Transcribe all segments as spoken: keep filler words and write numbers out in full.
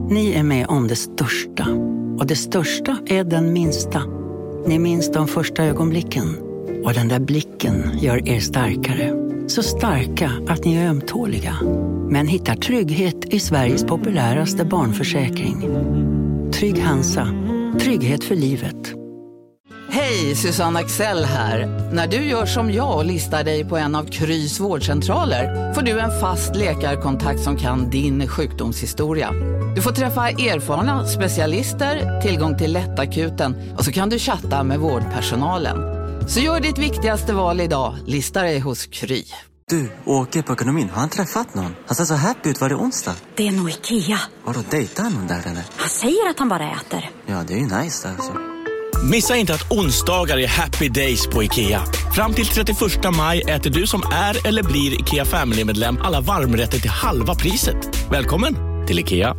Ni är med om det största. Och det största är den minsta. Ni minns de första ögonblicken. Och den där blicken gör er starkare. Så starka att ni är ömtåliga. Men hittar trygghet i Sveriges populäraste barnförsäkring. Trygg Hansa. Trygghet för livet. Hej, Susanne Axel här. När du gör som jag och listar dig på en av Krys vårdcentraler får du en fast läkarkontakt som kan din sjukdomshistoria. Du får träffa erfarna specialister, tillgång till lättakuten och så kan du chatta med vårdpersonalen. Så gör ditt viktigaste val idag, listar dig hos Kry. Du, åker på ekonomin. Har han träffat någon? Han ser så happy ut. Var det onsdag? Det är nog Ikea. Har du dejtat någon där eller? Han säger att han bara äter. Ja, det är ju nice där alltså. Missa inte att onsdagar är happy days på Ikea. Fram till trettioförsta maj äter du som är eller blir Ikea Family-medlem alla varmrätter till halva priset. Välkommen till Ikea.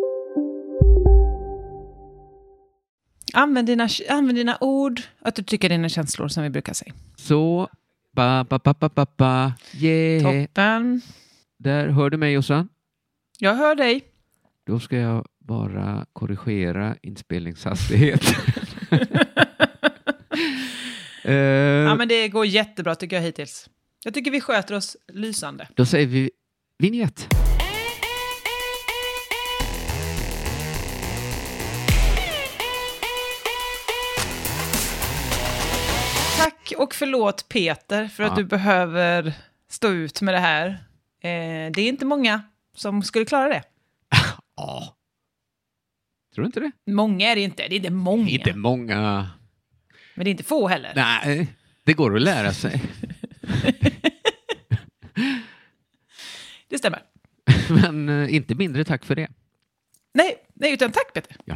Använd dina, använd dina ord, att du tycker dina känslor som vi brukar säga. Så, ba, ba, ba, ba, ba, ba. Yeah. Toppen. Där hör du mig, Jossan? Jag hör dig. Då ska jag bara korrigera inspelningshastighet. uh, Ja, men det går jättebra tycker jag hittills. Jag tycker vi sköter oss lysande. Då säger vi vignett. Tack och förlåt Peter för att Ja. du behöver stå ut med det här. Eh, det är inte många som skulle klara det. Ja. Tror du inte det? Många är det inte. Det är inte många. Inte många. Men det är inte få heller. Nej, det går att lära sig. Det stämmer. Men uh, inte mindre tack för det. Nej, nej utan tack Peter. Ja.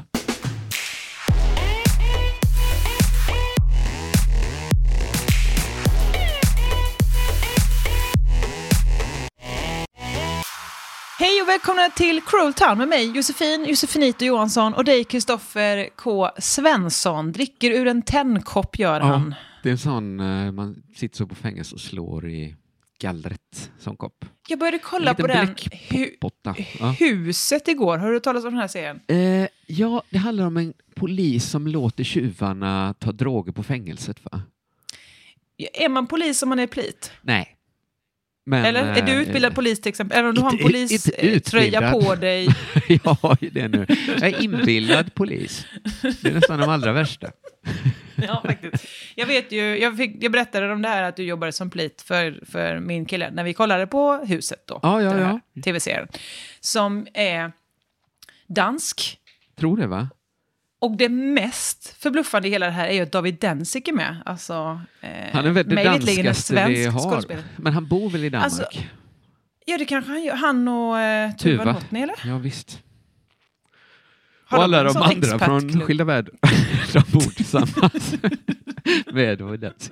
Hej och välkomna till Cruel Town med mig Josefin, Josefinito Johansson och dig Kristoffer K. Svensson. Dricker ur en tändkopp gör han. Ja, det är en sån, uh, man sitter så på fängelse och slår i gallret som kopp. Jag började kolla på den hu- ja. Huset igår. Har du talat om den här serien? Uh, ja, det handlar om en polis som låter tjuvarna ta droger på fängelset, va? Är man polis om man är plit? Nej. Men, eller är du utbildad äh, polis till exempel? Eller om du har en poliströja på dig? Ja, det är nu. Jag är inbildad polis. Det är nästan de allra värsta. Ja, faktiskt. Jag vet ju, jag, fick, jag berättade om det här att du jobbade som plit för, för min kille när vi kollade på Huset då. Ja, ja, ja. Tv-serien. Som är dansk. Tror det, va? Och det mest förbluffande i hela det här är ju att David Dencik är med. Alltså, eh, han är väl det danskaste vi har. Men han bor väl i Danmark? Alltså, ja, det kanske han gör. Han och eh, Tuva Notny, eller? Ja, visst. Har och alla de, de andra från Skilda Värld. De bor tillsammans med David Dencik.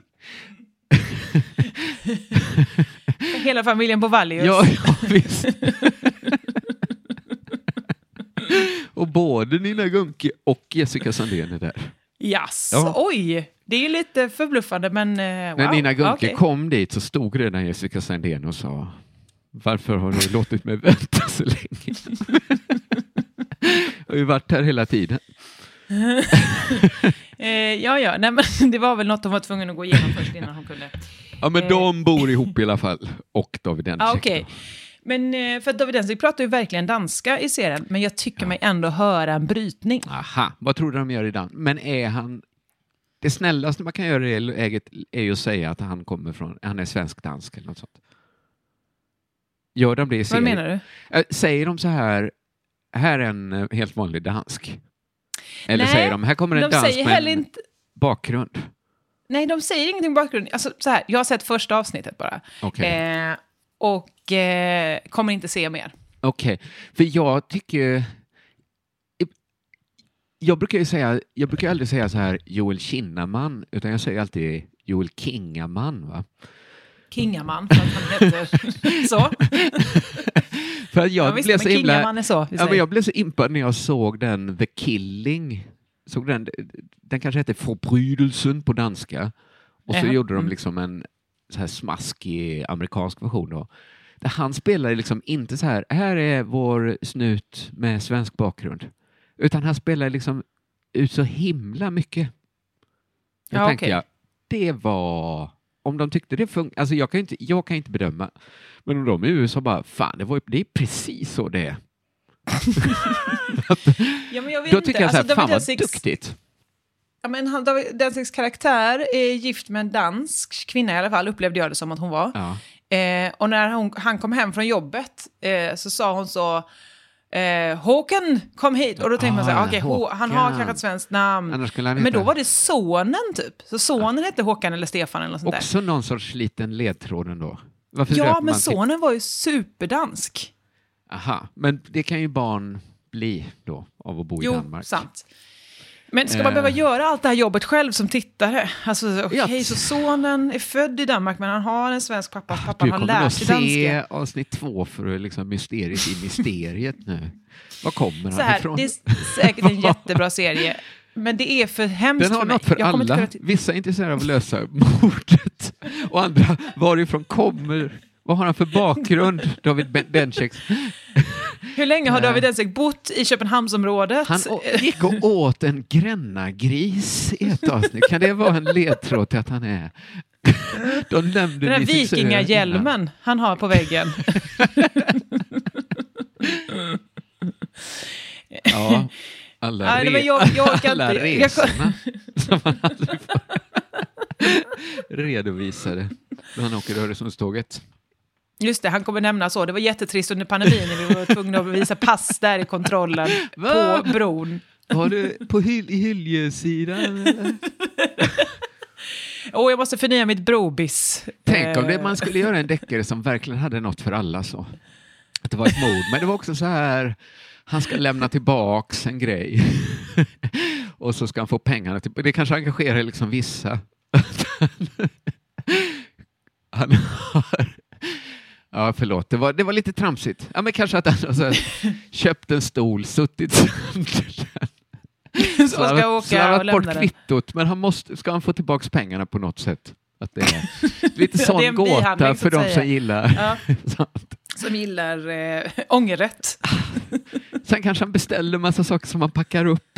Hela familjen på Vallius. Ja, ja, visst. Och både Nina Gunke och Jessica Sandén är där. Yes. Ja. Oj, det är ju lite förbluffande, men wow. När Nina Gunke okay. kom dit så stod redan Jessica Sandén och sa: varför har du låtit mig vänta så länge? Jag har ju varit här hela tiden. eh, ja, ja. Nej, men det var väl något hon var tvungen att gå igenom först innan hon kunde. Ja, men eh. de bor ihop i alla fall. Och David Dencik. Ah, okej. Okay. Men för att David Dencik pratar ju verkligen danska i serien, men jag tycker ja. mig ändå höra en brytning. Aha, vad tror du de gör i dans? Men är han... Det snällaste man kan göra i eget är ju att säga att han kommer från... Han är svensk-dansk eller något sånt. Gör de det i serien? Vad menar du? Säger de så här... Här är en helt vanlig dansk. Eller Nej, säger de, här kommer en de dans med en inte... bakgrund. Nej, de säger ingenting bakgrund. Alltså, så här, jag har sett första avsnittet bara. Okay. Eh, och eh, kommer inte se mer. Okej, okay. För jag tycker... Jag brukar ju säga... Jag brukar aldrig säga så här Joel Kinnaman, utan jag säger alltid Joel Kingaman, va? Kingaman, för att han heter så. För att jag, jag visste, blev så himla, Kingaman är så. Ja, men jag blev så impad när jag såg den The Killing. Såg den, den kanske heter Förbrydelsen på danska. Och så äh, gjorde de mm. liksom en så här smaskig amerikansk version då. Där han spelar liksom inte så här, här är vår snut med svensk bakgrund. Utan han spelar liksom ut så himla mycket. Jag Ja, tänkte okej. jag, det var... Om de tyckte det funkar... Alltså jag kan inte, jag kan inte bedöma. Men om de i U S A bara, fan, det, var, det är precis så det är. Ja, men jag vet Då inte. tycker jag så här, Alltså, fan David vad Densiks- duktigt. Ja, men han, David Densiks karaktär är gift med en dansk kvinna i alla fall, upplevde jag det som att hon var. Ja. Eh, och när hon, han kom hem från jobbet eh, så sa hon så, eh, Håkan kom hit. Och då tänkte man så här, Ah, okej, Hå- Håkan. han har kanske ett svenskt namn. Annars skulle han Men heta- då var det sonen typ. Så sonen hette Håkan eller Stefan eller något sånt där. Också någon sorts liten ledtråd ändå. Varför Ja, döper men man till- sonen var ju superdansk. Aha, men det kan ju barn bli då av att bo i Jo, Danmark. sant. Men ska man Eh. behöva göra allt det här jobbet själv som tittare? Alltså, okej, Ja. så sonen är född i Danmark men han har en svensk pappa. Pappan Du har kommer nog lärt sig se danska. avsnitt två för liksom mysteriet i mysteriet nu. Var kommer Så han här, ifrån? det är säkert en jättebra serie. Men det är för hemskt Den har för mig. något för Jag kommer inte alla. kunna t- Vissa är intresserade av att lösa mordet. Och andra, varifrån kommer... Vad har han för bakgrund? David Ben- Denceks. Hur länge har David Densek bott i Köpenhamnsområdet? Han å- gick och åt en grännagris i ett avsnitt. Kan det vara en ledtråd till att han är... De nämnde Den här det i sin vikingahjälmen han har på väggen. Ja, alla, Nej, re- men jag- jag orkar alla inte. Jag- resorna som han aldrig får redovisade när han åker Öresundståget. Just det, han kommer nämna så. Det var jättetrist under pandemin när vi var tvungna att visa pass där i kontrollen Va? på bron. Var du på hyl- i Hyljesidan? eller? Och jag måste förnya mitt brobis. Tänk om det, Eh, man skulle göra en deckare som verkligen hade något för alla så. Att det var ett mord, men det var också så här, han ska lämna tillbaks en grej. Och så ska han få pengarna till, det kanske engagerar liksom vissa. Han har... Ja, förlåt. Det var, det var lite tramsigt. Ja, men kanske att han har så här, köpt en stol, suttit sönder den. Så ska åka och slarvat bort lämna den. kvittot, men han måste, ska han få tillbaka pengarna på något sätt? Att det är lite Det är sån en gåta bihandling, så för att de säga. som gillar Ja. sånt. Som gillar eh, ångerrätt. Sen kanske han beställer massa saker som man packar upp.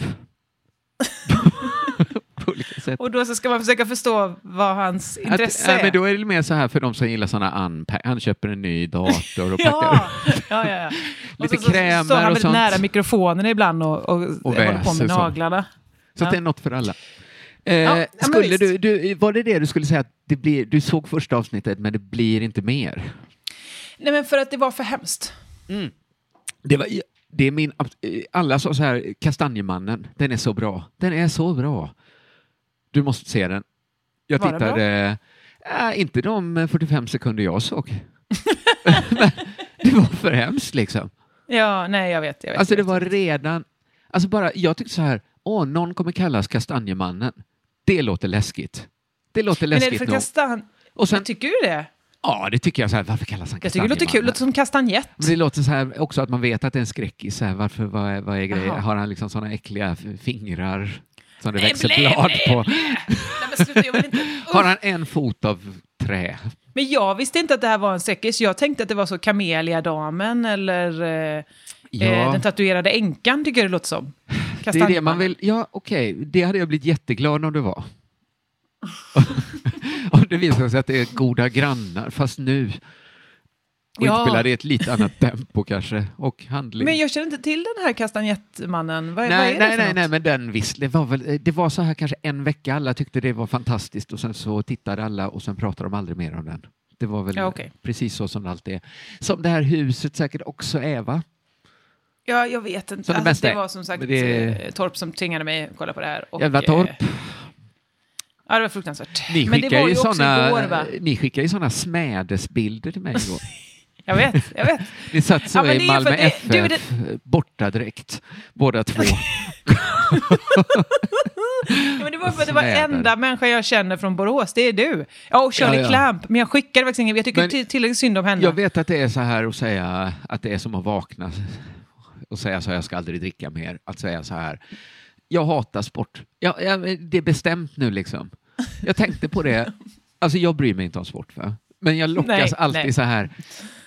På olika sätt. Och då så ska man försöka förstå vad hans intresse Att, är. äh, men då är det mer så här för de som gillar sådana unpack. Han köper en ny dator och packar Ja, upp. ja, ja, ja. Och Lite så, så, krämer så står han och väldigt sånt. nära mikrofonen ibland och, och, Och håller på väser med så. naglarna. Så Ja. att det är något för alla. Eh, Ja, men skulle visst. du, du, var det det du skulle säga att det blir, du såg första avsnittet men det blir inte mer? Nej, men för att det var för hemskt. Det, var, det är min, alla sa så här, Kastanjemannen, den är så bra. Den är så bra. Du måste se den. Jag Var den tittade, äh, inte de fyrtiofem sekunder jag såg. Men det var för hemskt liksom. Ja, nej, jag vet. Jag vet Alltså jag det vet. var redan, alltså bara, jag tyckte så här, åh, någon kommer kallas Kastanjemannen. Det låter läskigt. Det låter Men är det läskigt för nog. kastan... Och sen, Tycker du det? ja, det tycker jag så här, varför kallas han Jag tycker det låter kul. Det Kastanjemannen? låter som kastanjett. Men det låter så här också att man vet att det är en skräckis. Så här, varför, vad är, vad är grejen? Jaha. Har han liksom sådana äckliga f- fingrar som det Nej, växer blä, blad blä, på? blä. Nej, men sluta, jag vill inte... Har han en fot av trä? Men jag visste inte att det här var en säckis. Jag tänkte att det var så Kamelia-damen eller eh, Ja. eh, den tatuerade änkan, tycker jag det låter som. Det är det man vill. Ja, okej. Det hade jag blivit jätteglad om det var. Om det visar sig att det är goda grannar, fast nu. Och Ja. utspelar i ett lite annat tempo kanske. Och handling. Men jag känner inte till den här kastanjettmannen. Vad, vad är Nej, det nej, för nej, något? nej, men den visst, det var väl, det var så här kanske en vecka, alla tyckte det var fantastiskt och sen så tittade alla och sen pratade de aldrig mer om den. Det var väl Ja, okej. precis så som det alltid är. Som det här huset säkert också är, va? Ja, jag vet inte. Så det Alltså, bästa det är- var som sagt men det- eh, Torp som tvingade mig att kolla på det här. Och, Jävla Torp. eh, Ja, det var fruktansvärt. Ni Men det skickar var ju ju också såna, igår, va? ni skickar ju såna smädesbilder till mig igår. Jag vet, jag vet. Ni satt så Ja, men i det är Malmö för det- F F, du, det- borta direkt, båda två. Ja, men det var för att det var Smäder. enda människa jag känner från Borås, det är du. Ja, och Shirley Ja, ja. Clamp, men jag skickade faktiskt ingen. Jag tycker Men- till, tillräckligt synd om henne. Jag vet att det är så här att säga att det är som att vakna och säga så här, jag ska aldrig dricka mer. Att säga så här, jag hatar sport. Ja, ja, det är bestämt nu liksom. Jag tänkte på det, alltså jag bryr mig inte om sport, va? Men jag lockas Nej, alltid nej. så här,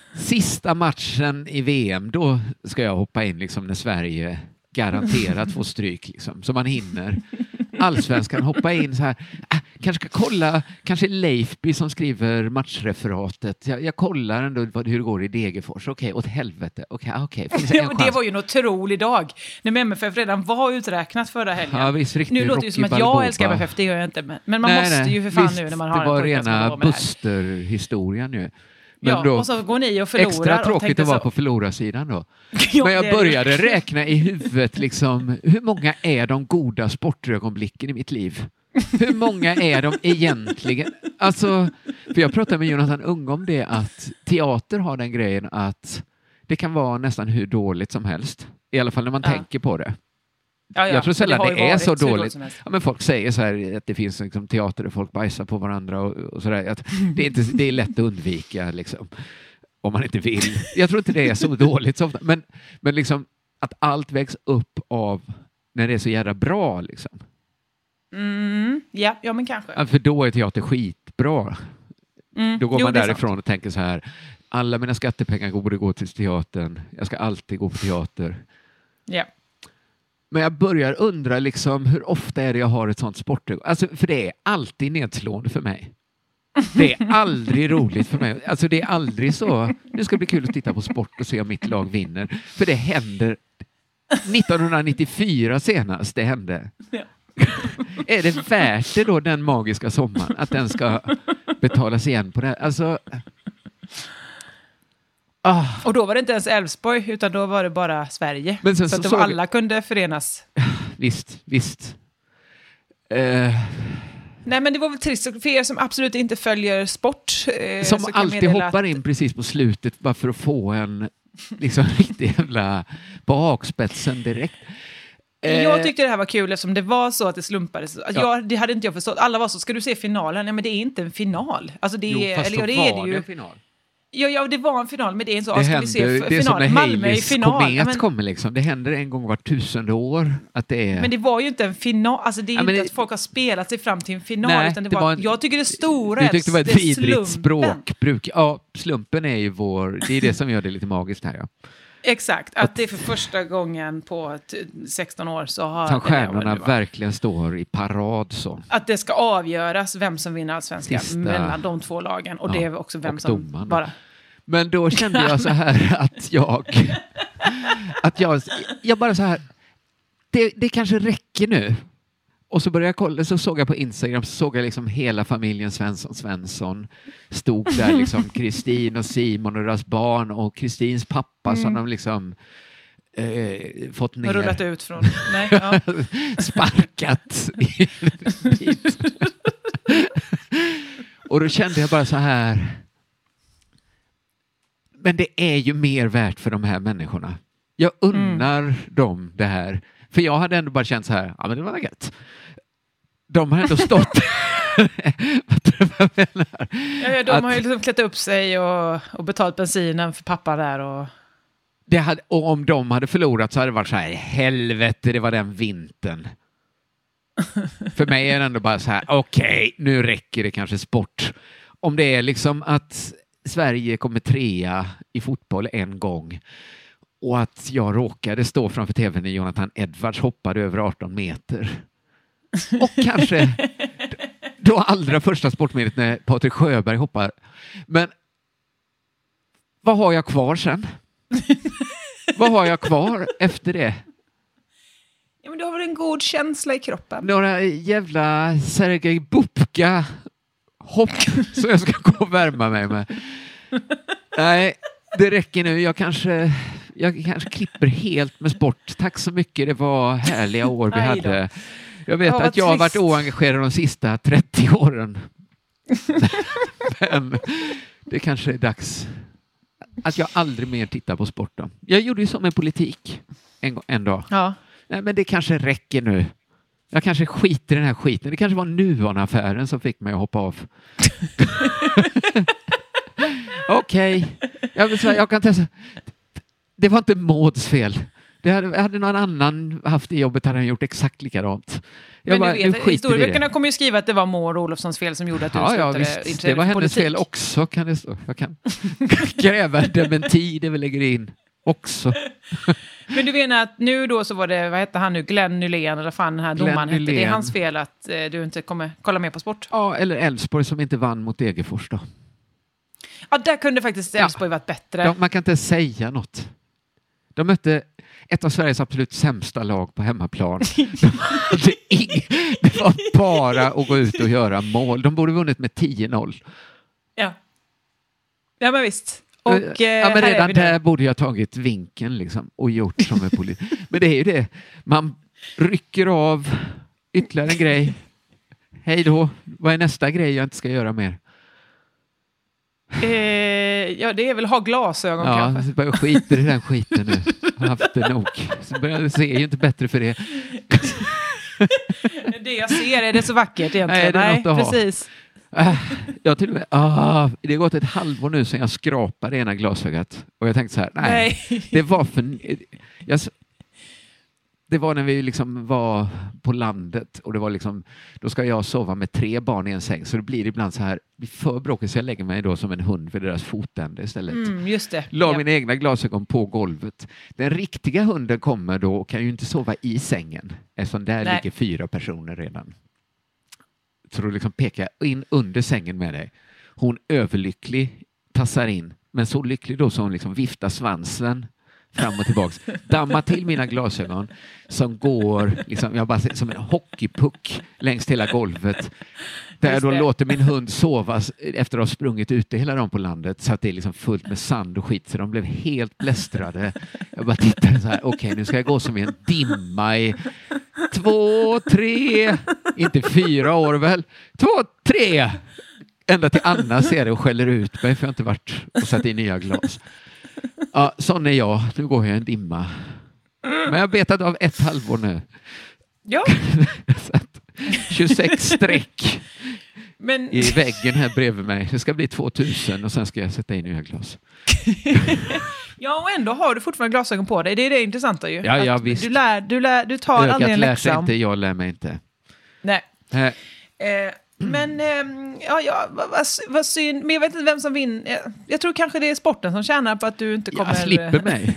sista matchen i V M, då ska jag hoppa in liksom när Sverige garanterat får stryk liksom, så man hinner. Allsvenskan hoppa in så här, äh, kanske ska kolla, kanske Leifby som skriver matchreferatet. Jag, jag kollar ändå vad, hur det går i Degerfors. Okej, okay, åt helvete. Okej, okay, okej. Okay. Det, det var ju en otrolig dag. När M F F redan var uträknat förra helgen. Ja, visst, nu låter det ju som att jag älskar M F F, det gör jag inte. Men, men man nej, måste nej, ju för fan visst, nu när man har det var en rena Buster-historien ju. Men ja, då, och så går ni och förlorar. Extra tråkigt och att vara så... på förlorarsidan då. Ja, men jag började räkna i huvudet liksom, hur många är de goda sportögonblicken i mitt liv? Hur många är de egentligen? Alltså, för jag pratade med Jonathan Ung om det, att teater har den grejen att det kan vara nästan hur dåligt som helst. I alla fall när man ja. tänker på det. Ja, ja. Jag tror sällan det, det är så dåligt. Ja, men folk säger så här att det finns liksom teater där folk bajsar på varandra och, och sådär. Att det, är inte, det är lätt att undvika liksom, om man inte vill. Jag tror inte det är så dåligt så ofta. Men, men liksom att allt vägs upp av när det är så jävla bra liksom. Mm, ja, ja, men kanske. Ja, för då är teater skitbra. Mm, då går jo, man därifrån och tänker så här, alla mina skattepengar borde gå till teatern. Jag ska alltid gå på teater. Ja. Men jag börjar undra liksom, hur ofta är det jag har ett sånt sportögonblick? Alltså, för det är alltid nedslående för mig. Det är aldrig roligt för mig. Alltså det är aldrig så, det ska bli kul att titta på sport och se om mitt lag vinner. För det händer nittonhundranittiofyra senast det hände. Ja. Är det värt det då, den magiska sommaren, att den ska betalas igen på det här? Alltså... Ah. Och då var det inte ens Elfsborg, utan då var det bara Sverige. Men sen så så att såg... alla kunde förenas. Visst, visst. Uh... Nej, men det var väl trist för er som absolut inte följer sport. Eh, som alltid hoppar att... in precis på slutet bara för att få en liksom riktigt jävla bakspetsen direkt. Jag tyckte det här var kul eftersom det var så att det slumpades. Alltså ja. jag, det hade inte jag förstått. Alla var så, ska du se finalen? Nej, men det är inte en final. Alltså det, jo, fast eller, då det var är det ju. en final. Ja, ja, det var en final, men det är inte så. Det ska händer, vi se f- det är final. som när Malmö i Haleys final. komet Ja, men, kommer liksom. Det händer en gång var tusende år att det är... Men det var ju inte en final. Alltså det är ja, inte det... att folk har spelat sig fram till en final. Nej, utan det, det var, var en... Jag tycker det stora du tyckte det var ett vidrigt slumpen. språkbruk. Ja, slumpen är ju vår... Det är det som gör det lite magiskt här, ja. Exakt, att det är för första gången på sexton år så har... Som stjärnorna verkligen står i parad så. Att det ska avgöras vem som vinner allsvenskan Sista... mellan de två lagen. Och ja, det är också vem som domaren. Bara... Men då kände jag så här att jag... att jag, jag bara så här... Det, det kanske räcker nu. Och så började jag kolla, så såg jag på Instagram, så såg jag liksom hela familjen Svensson Svensson stod där liksom, Kristin och Simon och deras barn och Kristins pappa mm. som de liksom eh, fått ner. Rullat ut från, nej, ja. Sparkat dit. Och då kände jag bara så här, men det är ju mer värt för de här människorna. Jag unnar mm. dem det här. För jag hade ändå bara känt så här, ja men det var gött. De har ändå stått... Vad tror du jag menar? Ja, ja, de att, har ju liksom klätt upp sig och, och betalt bensinen för pappa där. Och... Det hade, och om de hade förlorat så hade det varit så här, helvete, det var den vintern. För mig är det ändå bara så här, okej, okay, nu räcker det kanske sport. Om det är liksom att Sverige kommer trea i fotboll en gång och att jag råkade stå framför tvn när Jonathan Edwards hoppade över arton meter. Och kanske då allra första sportmedlet när Patrik Sjöberg hoppar. Men vad har jag kvar sen? Vad har jag kvar efter det? Ja, men du har väl en god känsla i kroppen? Några jävla Sergej Bubka hopp som jag ska gå och värma mig med. Nej, det räcker nu. Jag kanske, jag kanske klipper helt med sport. Tack så mycket. Det var härliga år vi hade. Jag vet ja, att jag har varit oengagerad de sista trettio åren. Men det kanske är dags att jag aldrig mer tittar på sport då. Jag gjorde ju som en politik en, en dag. Ja. Nej, men det kanske räcker nu. Jag kanske skiter i den här skiten. Det kanske var Nuon-affären som fick mig att hoppa av. Okej. Okay. Jag, jag kan testa. Det var inte Mauds fel. Det hade, hade någon annan haft det jobbet hade han gjort exakt likadant. Jag Men bara, du vet, historieböckerna kommer ju skriva att det var Maud Olofssons fel som gjorde att du ja, slutade ja, visst, intressera det var för hennes politik. fel också, kan det stå. Jag kan kräva dementi, det vi lägger in också. Men du menar att nu då så var det, vad hette han nu, Glenn Nylén eller fan den här Glenn domaren hette. Det är Nylén. hans fel att eh, du inte kommer kolla mer på sport. Ja, eller Elfsborg som inte vann mot Degerfors då. Ja, där kunde faktiskt Elfsborg Ja. varit bättre. De, man kan inte säga något. De mötte ett av Sveriges absolut sämsta lag på hemmaplan. De hade ing- det var bara att gå ut och göra mål. De borde vunnit med tio noll. Ja. Ja, men visst. Och, eh, ja, men här är redan vi nu. där borde jag tagit vinkeln liksom, och gjort som en polis. Men det är ju det. Man rycker av ytterligare en grej. Hej då. Vad är nästa grej jag inte ska göra mer? Eh, ja, det är väl ha glasögon Ja, kanske. så börjar jag skita i den skiten nu. Jag har haft det nog. Så börjar jag se ju inte bättre för det. Det jag ser, är det så vackert egentligen? Nej, det är något att ha. precis. Äh, jag till och med, ah, det har gått ett halvår nu sedan jag skrapade ena glasögat. Och jag tänkte så här, nej, Nej. det var för... Jag, det var när vi liksom var på landet och det var liksom, då ska jag sova med tre barn i en säng, så det blir ibland så här, blir för bråkigt så jag lägger mig då som en hund för deras fotände istället. Mm, just det. La Ja. mina egna glasögon på golvet. Den riktiga hunden kommer då och kan ju inte sova i sängen eftersom där Nej. ligger fyra personer redan. Så då liksom pekar jag in under sängen med dig. Hon överlycklig tassar in, men så lycklig då så hon liksom viftar svansen fram och tillbaks. Dammar till mina glasögon som går liksom, jag bara ser, som en hockeypuck längs hela golvet. Där Just då det. låter min hund sova efter att ha sprungit ute hela dagen på landet så att det är liksom fullt med sand och skit så de blev helt blästrade. Jag bara tittade så här, okej okay, nu ska jag gå som i en dimma i två, tre, inte fyra år väl, två, tre. Ända till Anna ser det och skäller ut mig för jag har inte varit och satt i nya glas. Ja, sån är jag. Nu går jag i en dimma. Men jag har betat av ett halvår nu. Ja, Så att tjugosex streck men... i väggen här bredvid mig. Det ska bli tvåtusen och sen ska jag sätta in nya glas. Ja, och ändå har du fortfarande glasögon på dig. Det är det intressanta ju. Ja, ja, Att visst. Du, lär, du, lär, du tar aldrig Ögat en lär sig läxa. inte, jag lär mig inte. Nej. Äh, Eh, men eh, ja, ja, vad, vad, vad synd. Men jag vet inte vem som vinner. Jag, jag tror kanske det är sporten som tjänar på att du inte kommer... jag slipper mig.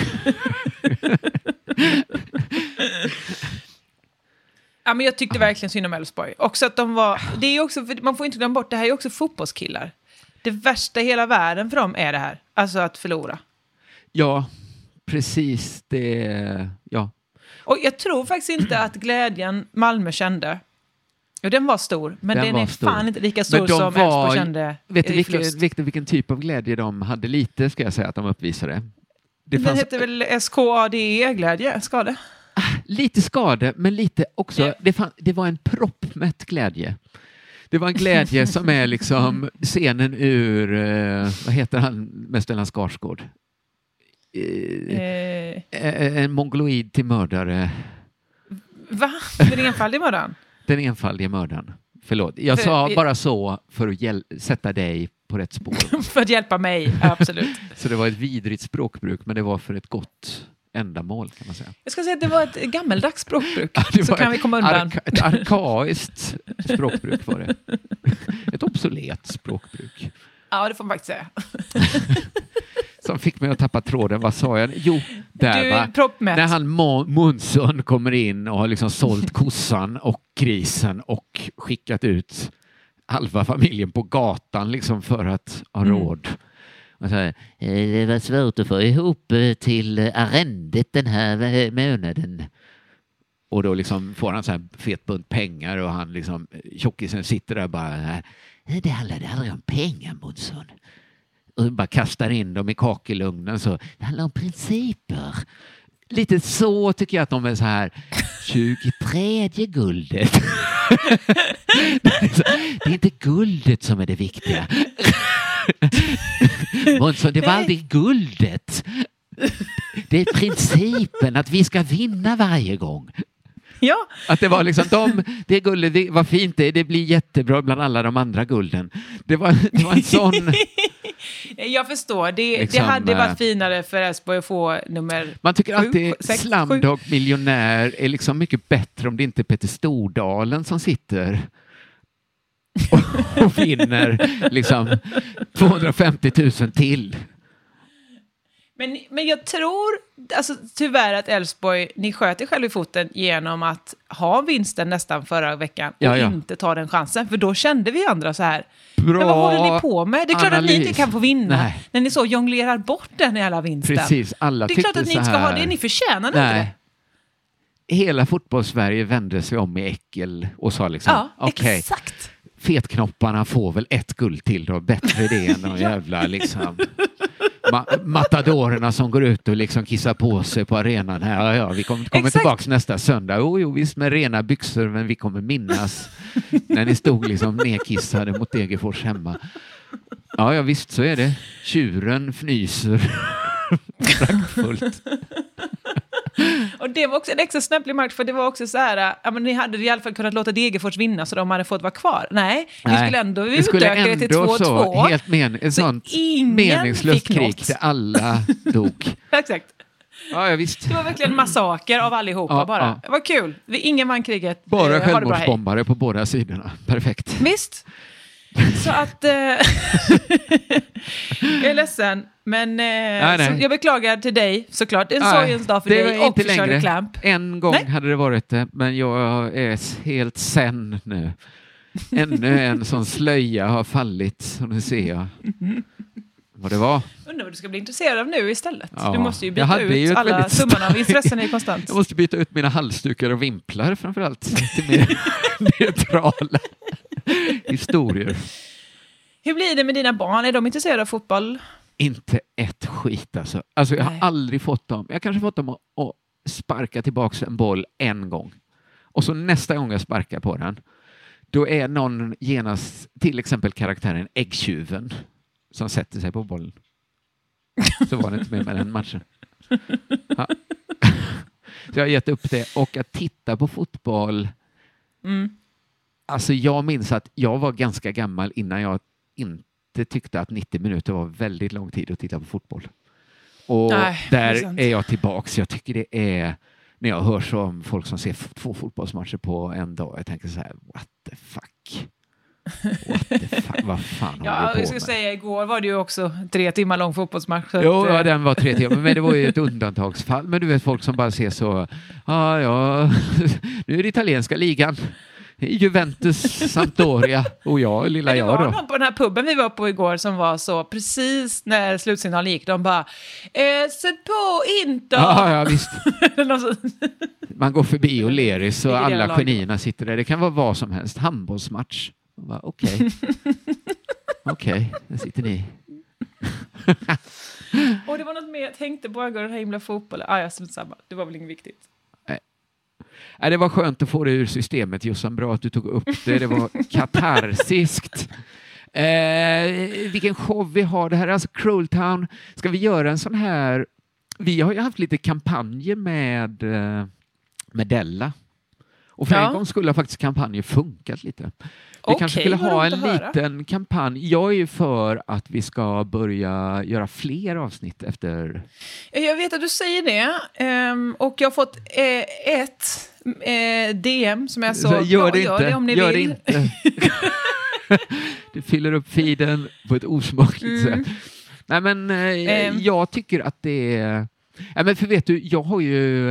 Ja, men jag tyckte verkligen synd om Elfsborg. Också att de var... Det är ju också, för man får inte glömma bort, det här är ju också fotbollskillar. Det värsta i hela världen för dem är det här. Alltså att förlora. Ja, precis. Det, ja. Och jag tror faktiskt inte att glädjen Malmö kände... Jo, den var stor, men den, Den var är stor. fan inte lika Men stor de som var- Elfsborg kände Vet du i vilken, förlust. vilken, vilken typ av glädje de hade lite, ska jag säga, att de uppvisade? Det Den fanns heter väl S K A D E-glädje, ska det? lite skade, men lite också, Ja. det, fan, det var en proppmätt glädje. Det var en glädje som är liksom scenen ur, eh, vad heter han, med Stellan Skarsgård? Eh, Eh, eh, en mongoloid till mördare. va? Den enfaldige mördaren? Den enfaldige mördaren. Förlåt, jag För- sa bara så för att hjäl- sätta dig på rätt spår. För att hjälpa mig, absolut. Så det var ett vidrigt språkbruk, men det var för ett gott ändamål kan man säga. Jag ska säga att det var ett gammeldags språkbruk. Det Så var kan vi komma undan. Arka- ett arkaiskt språkbruk var det. Ett obsolet språkbruk. Ja, det får man faktiskt säga. Som fick mig att tappa tråden. Vad sa jag? Jo, där Du, va. proppmätt. När han Mo- Månsson kommer in och har liksom sålt kossan och grisen och skickat ut halva familjen på gatan liksom för att ha Mm. råd. Och så här, "Eh, det var svårt att få ihop eh, till eh, arrendet den här eh, månaden. Och då liksom får han så här fet bunt pengar och han liksom, tjockisen sitter där och bara, "Eh, det handlade aldrig om pengar, Månsson." Och bara kastar in dem i kakelugnen så, det handlar om principer. Lite så tycker jag att de är så här, tjugotredje guldet. Det är inte guldet som är det viktiga. Månsson, det var aldrig guldet. Det är principen att vi ska vinna varje gång. Ja, Att det var liksom de, det guldet, det var fint, det, det blir jättebra bland alla de andra gulden. Det var, det var en sån... Jag förstår, det, liksom, det hade äh, varit finare för Elfsborg att få nummer Man tycker sju, alltid sex, Slumdog Miljonär är liksom mycket bättre om det inte är Peter Stordalen som sitter och, och vinner liksom tvåhundrafemtio tusen till. Men, men jag tror alltså, tyvärr att Elfsborg, ni sköt er själv i foten genom att ha vinsten nästan förra veckan och ja, ja. inte ta den chansen. För då kände vi andra så här, Bra men vad håller ni på med? Det är klart analys. att ni inte kan få vinna. Nej. När ni så jonglerar bort den i alla vinsten. Precis, alla det är klart tyckte att ni så inte ska här. ha det, ni förtjänar Nej. det. Hela fotbollssverige vände sig om med äckel och sa liksom, Ja, okej, exakt. fetknopparna får väl ett guld till då, bättre det än de jävla liksom ma- matadorerna som går ut och liksom kissar på sig på arenan här. Ja, ja, vi kommer, kommer tillbaka nästa söndag. Jo, jo, visst med rena byxor, men vi kommer minnas när ni stod liksom nedkissade mot Degerfors hemma. Ja, ja, visst så är det. Tjuren fnyser praktfullt. Och det var också en extra snäpplig match, för det var också så här, ja, men ni hade i alla fall kunnat låta Degerfors vinna så de hade fått vara kvar. Nej, vi Nej, skulle ändå det skulle utöka det till två två. så helt men, ett Så sånt ingen meningslöst fick krig något. där alla dog. Exakt. Ja, ja, visst. Det var verkligen massaker av allihopa Ja, bara. ja. Det var kul. Vi, ingen vann kriget. Bara Eh, ha det bra, hej. självmordsbombare på båda sidorna. Perfekt. Visst. Så att... Eh, jag är ledsen, men eh, nej, nej. Så jag beklagar till dig såklart. En Nej, sorgens dag för det dig var och inte för Shirley längre. Clamp. En gång Nej. hade det varit det, men jag är helt sen nu. Ännu en sån slöja har fallit, och nu ser jag vad det var. Undrar vad du ska bli intresserad av nu istället. Ja, Du måste ju jag byta hade ut ju ett alla väldigt summan av starkt- intressen är konstant. Jag måste byta ut mina halsdukar och vimplar framförallt till mer neutrala historier. Hur blir det med dina barn? Är de intresserade av fotboll? Inte ett skit alltså. Alltså jag har Nej. aldrig fått dem. Jag har kanske fått dem att, att sparka tillbaka en boll en gång. Och så nästa gång jag sparkar på den, då är någon genast, till exempel karaktären äggtjuven, som sätter sig på bollen. Så var det inte med med den matchen. Ja. Så jag har gett upp det. Och att titta på fotboll. Mm. Alltså jag minns att jag var ganska gammal innan jag inte tyckte att nittio minuter var väldigt lång tid att titta på fotboll. Och Nej, det är där sant. är jag tillbaks. Jag tycker det är, när jag hör så om folk som ser f- två fotbollsmatcher på en dag, jag tänker så här, what the fuck? What the fuck? Vad fan håller Ja, du jag på ska med? säga, igår var det ju också tre timmar lång fotbollsmatch. så Jo, att, eh, ja, den var tre timmar, men det var ju ett undantagsfall. Men du vet, folk som bara ser så, ah, ja, nu är det italienska ligan. Juventus, Sampdoria och jag, lilla Men det jag var då. någon på den här puben vi var på igår som var så, precis när slutsignalen gick, de bara, eh, sätt på Inter! Ja, ja, visst. Någon så- Man går förbi och ler så Vilket jävla alla lag. genierna sitter där. Det kan vara vad som helst. Handbollsmatch. Och bara, Okej. Okej, där sitter ni. Och det var något mer jag tänkte på igår, den här himla fotbollen. Ah, jag samma. Det var väl inget viktigt. Nej, det var skönt att få det ur systemet, Jossan. Bra att du tog upp det. Det var katarsiskt. Eh, vilken show vi har. Det här är alltså Cruel Town. Ska vi göra en sån här... Vi har ju haft lite kampanjer med, eh, med Della. Och för Ja. en gång skulle ha faktiskt kampanjer funkat lite. Vi Okej, kanske skulle vad ha en roligt att höra. liten kampanj. Jag är ju för att vi ska börja göra fler avsnitt efter... Jag vet att du säger det. ehm, och jag har fått eh, ett eh, D M som är så, Så gör ja, det gör inte. det om ni Gör vill. det inte. Du fyller upp feeden på ett osmakligt Mm. sätt. Nej, men eh, Ehm. jag tycker att det är... Ja, men för vet du, jag har ju...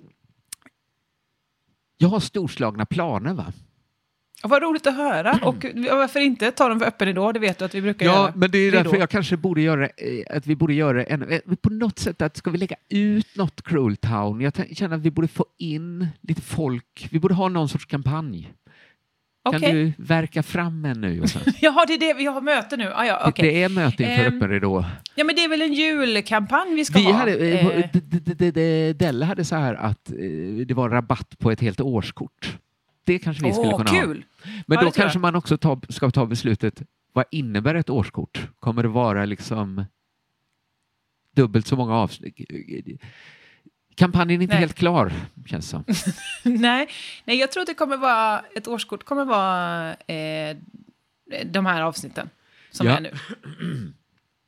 Jag har storslagna planer, va? Och vad roligt att höra. Och varför inte ta dem för öppen idag? Det vet du att vi brukar Ja, göra. men det är Ridå. därför jag kanske borde göra eh, att vi borde göra en, eh, på något sätt att ska vi lägga ut något Cruel Town. Jag t- känner att vi borde få in lite folk. Vi borde ha någon sorts kampanj. Kan Okej. du verka fram en nu? Jossan? Jaha, det är det vi har möte nu. Ah, ja, okej. Det är möte inför Ehm, öppen ridå. Ja, men det är väl en julkampanj vi ska Vi ha. hade, eh, Eh, d- d- d- d- Della hade så här att eh, det var rabatt på ett helt årskort. Det kanske vi skulle Åh, kunna kul! ha. Men Ja, då det tror kanske jag. man också ta, ska ta beslutet, vad innebär ett årskort? Kommer det vara liksom dubbelt så många avsnitt? Kampanjen är inte Nej. helt klar, känns som. nej, nej, jag tror att det kommer vara ett årskort kommer vara eh, de här avsnitten som Ja. är nu.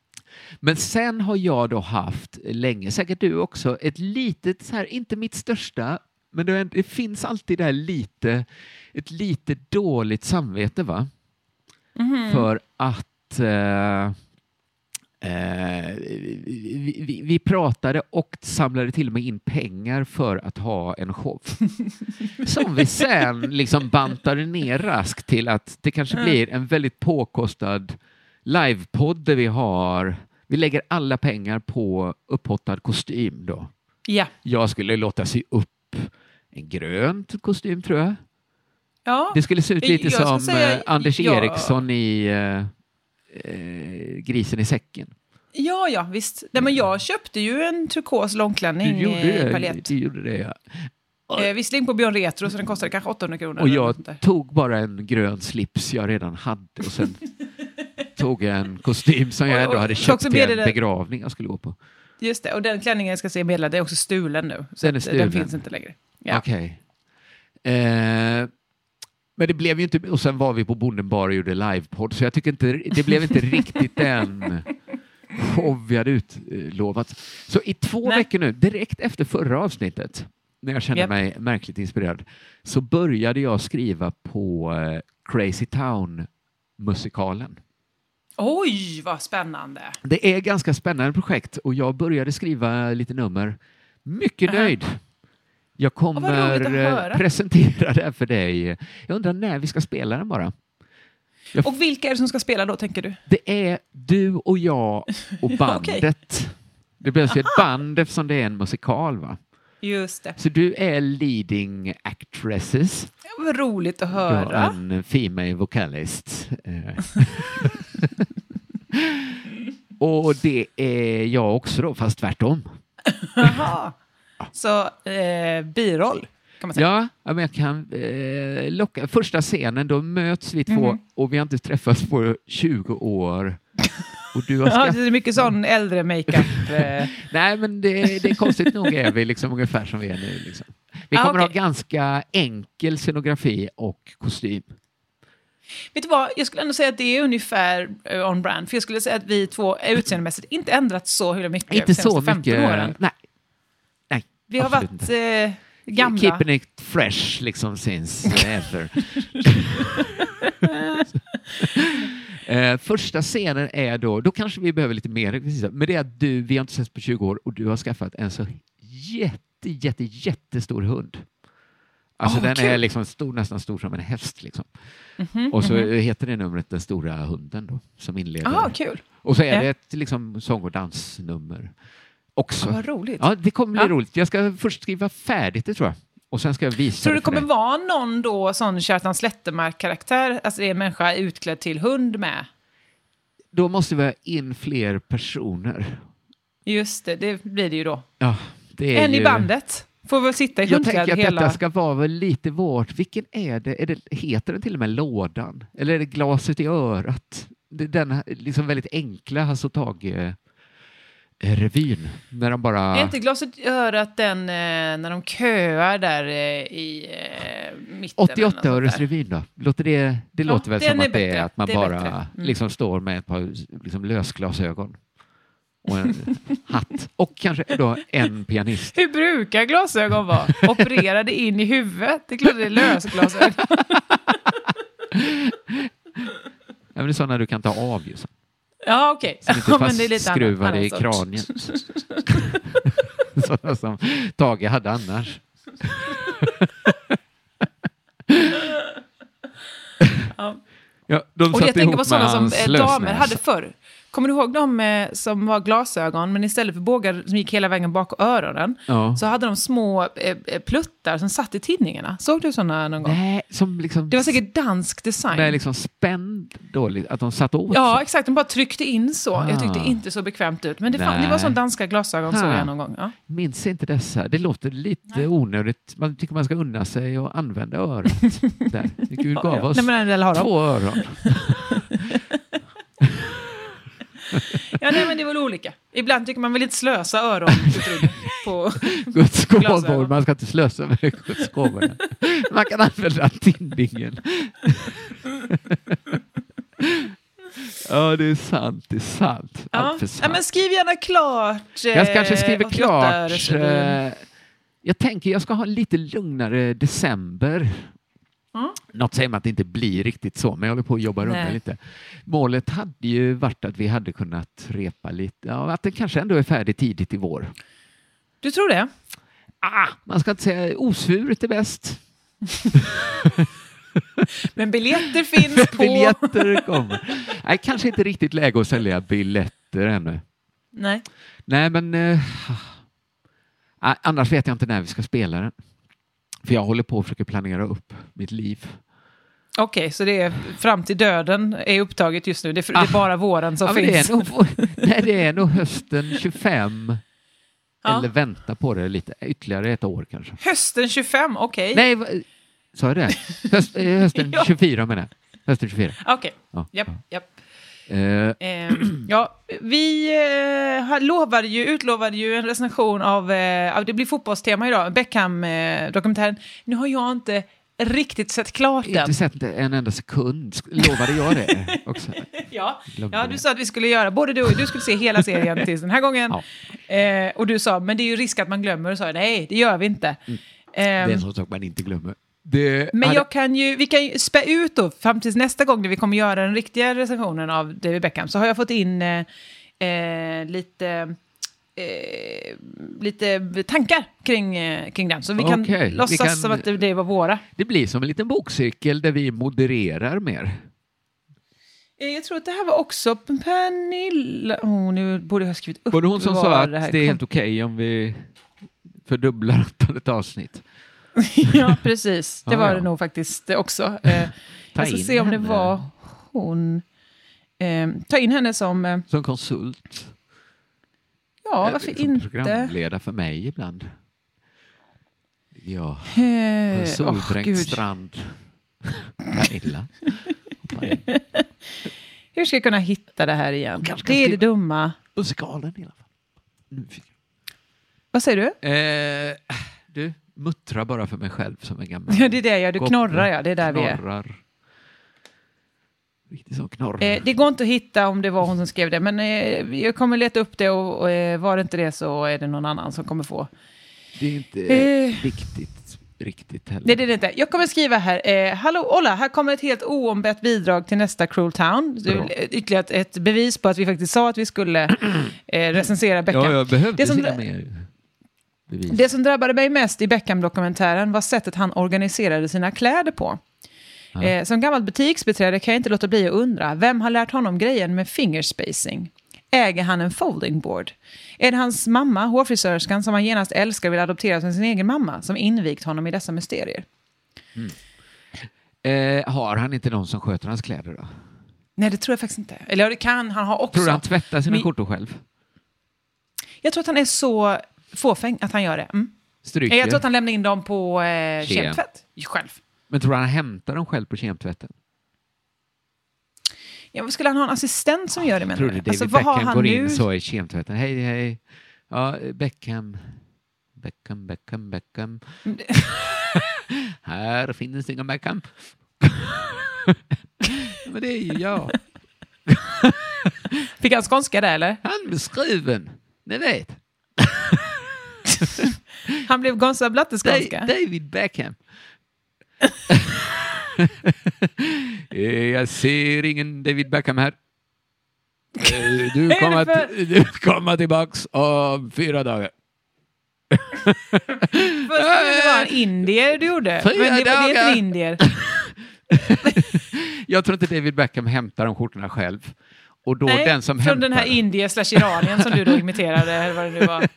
Men sen har jag då haft länge, säkert du också, ett litet, så här, inte mitt största, men det, det finns alltid det här lite, ett lite dåligt samvete, va? Mm. För att eh, eh, vi, vi, vi pratade och samlade till och med in pengar för att ha en show. Som vi sen liksom bantade ner raskt till att det kanske blir en väldigt påkostad livepodd där vi har, vi lägger alla pengar på upphottad kostym då. Ja. Jag skulle låta sig upp en grön kostym, tror jag. Ja. Det skulle se ut lite som säga, Anders ja. Eriksson i uh, uh, Grisen i säcken. Ja, ja, visst. Nej, men jag köpte ju en turkos långklänning i palett. Du gjorde det, ja. Eh, visserligen på Björn Retro, så den kostade kanske åttahundra kronor. Och jag tog bara en grön slips jag redan hade och sen tog jag en kostym som jag ändå hade köpt till en begravning jag skulle gå på. Just det, och den klänningen jag ska se medla, det är också stulen nu. Så den är stulen. Den finns inte längre. Ja. Okej. Okay. Eh, men det blev ju inte, och sen var vi på Bonden Bar och gjorde livepodd, så jag tycker inte, det blev inte riktigt den show vi hade utlovat. Så i två Nej. veckor nu, direkt efter förra avsnittet, när jag kände yep. mig märkligt inspirerad, så började jag skriva på uh, Crazy Town-musikalen. Oj, vad spännande! Det är ganska spännande projekt och jag började skriva lite nummer. Mycket uh-huh. nöjd. Jag kommer presentera det för dig. Jag undrar när vi ska spela den bara. Jag och vilka är det som ska spela då, tänker du? Det är du och jag och bandet. Okay. Det blir alltså ett band eftersom det är en musikal, va? Just det. Så du är leading actresses. Ja, vad roligt att höra. Jag är en female vocalist. Och det är jag också då, fast tvärtom. Jaha. Så eh, biroll kan man säga. Ja, men jag kan eh, locka. Första scenen, då möts vi två mm-hmm. och vi har inte träffats på tjugo år. Och du har skatt... ja, det är mycket sån äldre makeup. Eh. Nej, men det, det är konstigt nog är vi liksom ungefär som vi är nu. Liksom. Vi kommer ah, okay. ha ganska enkel scenografi och kostym. Vet du vad, jag skulle ändå säga att det är ungefär on brand. För jag skulle säga att vi två utseendemässigt inte ändrat så hur mycket. Inte så mycket. Åren. Nej. Nej. Vi har varit eh, gamla. Keeping it fresh liksom since ever. eh, första scenen är då, då kanske vi behöver lite mer. Men det är att du, vi har inte sett på tjugo år och du har skaffat en så jätte, jätte, jättestor hund. Alltså oh, den kul. Är liksom stor, nästan stor som en häst liksom. Mm-hmm, och så mm-hmm. heter det numret Den stora hunden då, som inleder. Ah, kul. Och så är yeah. det ett liksom sång- och dansnummer också. Ah, vad roligt. Ja, det kommer bli ja. roligt. Jag ska först skriva färdigt det, tror jag. Och sen ska jag visa. Tror det det kommer dig. Vara någon då sån Kjartan Slättemark-karaktär? Alltså det är en människa utklädd till hund med? Då måste vi ha in fler personer. Just det, det blir det ju då. Ja, det är en ju... i bandet. Får väl sitta i hundkläder hela... Jag tänker att detta ska vara väl lite vårt. Vilken är det? Är det? Heter den till och med lådan? Eller är det glaset i örat? Den liksom väldigt enkla Hasse och Tage revyn. När de bara... Är inte glaset i örat den när de köar där i mitten? åttioåtta-öres revyn då? Låter det, det ja, låter väl som att det är att man bara mm. liksom står med ett par liksom lösglasögon. Och en hatt. Och kanske då en pianist. Hur brukar glasögon vara? Opererade in i huvudet. Det är klart det är lösglasögon. Ja, men det är sådana du kan ta av just. Ja, okej. Okay. Som inte ja, fast skruvade i kranen. Sådana som Tage hade annars. Ja. Ja, de och jag tänker på sådana som damer lösnäs. Hade förr. Kommer du ihåg de eh, som var glasögon, men istället för bågar som gick hela vägen bak öronen, ja. Så hade de små eh, pluttar som satt i tidningarna. Såg du sådana någon gång? Nej, som liksom... Det var säkert dansk design. Det är liksom spänd dåligt, att de satt åt. Ja, så. Exakt. De bara tryckte in så. Ah. Jag tyckte inte så bekvämt ut. Men det, fan, det var som danska glasögon ah. såg jag någon gång. Ja. Minns inte dessa. Det låter lite Nej. onödigt. Man tycker man ska unna sig och använda örat. Där. Gud gav ja, ja. oss Nej, men, två öron. Ja, nej, men det är väl olika. Ibland tycker man väl inte slösa öron på Guds gåvor. Man ska inte slösa med Guds gåvor. Man kan använda tindingen. Ja, det är sant, det är sant. Ja. Allt för sant. Ja, men skriv gärna klart. Eh, jag kanske skriver klart. åttioåtta. Eh, jag tänker jag ska ha en lite lugnare december. Mm. Något säger man att det inte blir riktigt så, men jag håller på att jobba runt lite. Målet hade ju varit att vi hade kunnat repa lite. Ja, att det kanske ändå är färdigt tidigt i vår. Du tror det? Ah, man ska inte säga osvuret är bäst. Men biljetter finns på. Biljetter kommer. Nej, kanske inte riktigt läge att sälja biljetter ännu. Nej. Nej, men eh, annars vet jag inte när vi ska spela den. För jag håller på att försöka planera upp mitt liv. Okej, okay, så det är fram till döden är upptaget just nu. Det är, ah. det är bara våren som ja, finns. Det är, nog, nej, det är nog hösten tjugofem. Ja. Eller vänta på det lite. Ytterligare ett år kanske. Hösten tjugofem, okej. Okay. Nej, sa jag det? Höst, hösten ja. tjugofyra menar jag. Hösten tjugofyra. Okej, okay. ja. japp, japp. Uh. Eh, ja, vi eh, lovade ju, utlovade ju en recension av, eh, av det blir fotbollstema idag, Beckham-dokumentären. Eh, nu har jag inte riktigt sett klart den. Inte sett en enda sekund. Lovade jag det också? ja, ja, du sa att vi skulle göra, både du och du skulle se hela serien till den här gången. Ja. Eh, och du sa, men det är ju risk att man glömmer. Och sa, nej, det gör vi inte. Mm. Eh, det är en sån sak man inte glömmer. Det men hade... jag kan ju, vi kan ju spä ut då, fram tills nästa gång när vi kommer göra den riktiga recensionen av David Beckham, så har jag fått in eh, eh, lite, eh, lite tankar kring, eh, kring den. Så vi kan okay. låtsas vi kan... som att det, det var våra. Det blir som en liten bokcirkel där vi modererar mer. Eh, jag tror att det här var också Pernilla. Oh, nu borde jag ha skrivit upp. Var det hon som sa att det, det är kom... helt okej okay om vi fördubblar antalet avsnitt? Ja, precis. Det ah, var ja. det nog faktiskt också. Eh, jag ska se om henne. Det var hon. Eh, ta in henne som... Eh, som konsult. Ja, varför som inte? Programledare för mig ibland. Ja. Eh, Soldränkt oh, strand. Illa. Hur ska jag kunna hitta det här igen? Det är det dumma. Musikalen i alla fall. Nu fick jag. Vad säger du? Eh, du... Muttra bara för mig själv som en gammal. Ja, det är det jag. Du knorrar, ja. Det är där knorrar. Vi är. Riktigt som knorrar. Eh, det går inte att hitta om det var hon som skrev det. Men eh, jag kommer leta upp det och, och eh, var det inte det så är det någon annan som kommer få. Det är inte eh, riktigt, riktigt heller. Nej, det är det inte. Jag kommer skriva här. Eh, Hallå, Ola, här kommer ett helt oombett bidrag till nästa Cruel Town. Ytterligare ett, ett bevis på att vi faktiskt sa att vi skulle eh, recensera Beckham. Ja, jag behövde det som, se mer. Bevis. Det som drabbade mig mest i Beckham-dokumentären var sättet han organiserade sina kläder på. Ja. Eh, som gammalt butiksbeträde kan jag inte låta bli att undra, vem har lärt honom grejen med fingerspacing? Äger han en folding board? Är det hans mamma, hårfrisörskan, som han genast älskar och vill adoptera som sin egen mamma, som invigt honom i dessa mysterier? Mm. Eh, har han inte någon som sköter hans kläder då? Nej, det tror jag faktiskt inte. Eller ja, det kan han ha också. Tror du han tvättar sina Men... skjortor själv? Jag tror att han är så... fåfäng att han gör det. Mm. Stryker. Jag tror att han lämnar in dem på eh, Kem. kemtvätt. Själv. Men tror du han hämtar dem själv på kemtvätten? Ja, skulle han ha en assistent som gör det? Menar tror du David alltså, Beckham vad har han går nu? in så i kemtvätten? Hej, hej. Ja, Beckham. Beckham, Beckham, Beckham. Här finns inga Beckham. Men det är ju jag. Fick han skånska där, eller? Han beskriven. Ni vet. Han blev Gonza Blatteskånska. David Beckham. Jag ser ingen David Beckham här. Du kommer, att, du kommer tillbaks om fyra dagar. Först det var en indier du gjorde. Fyra men det, dagar. det är inte en indier. Jag tror inte David Beckham hämtar de skjortorna själv. Och då Nej, den som från hämtar... den här indier slash iranien som du då imiterade. Eller vad det nu var.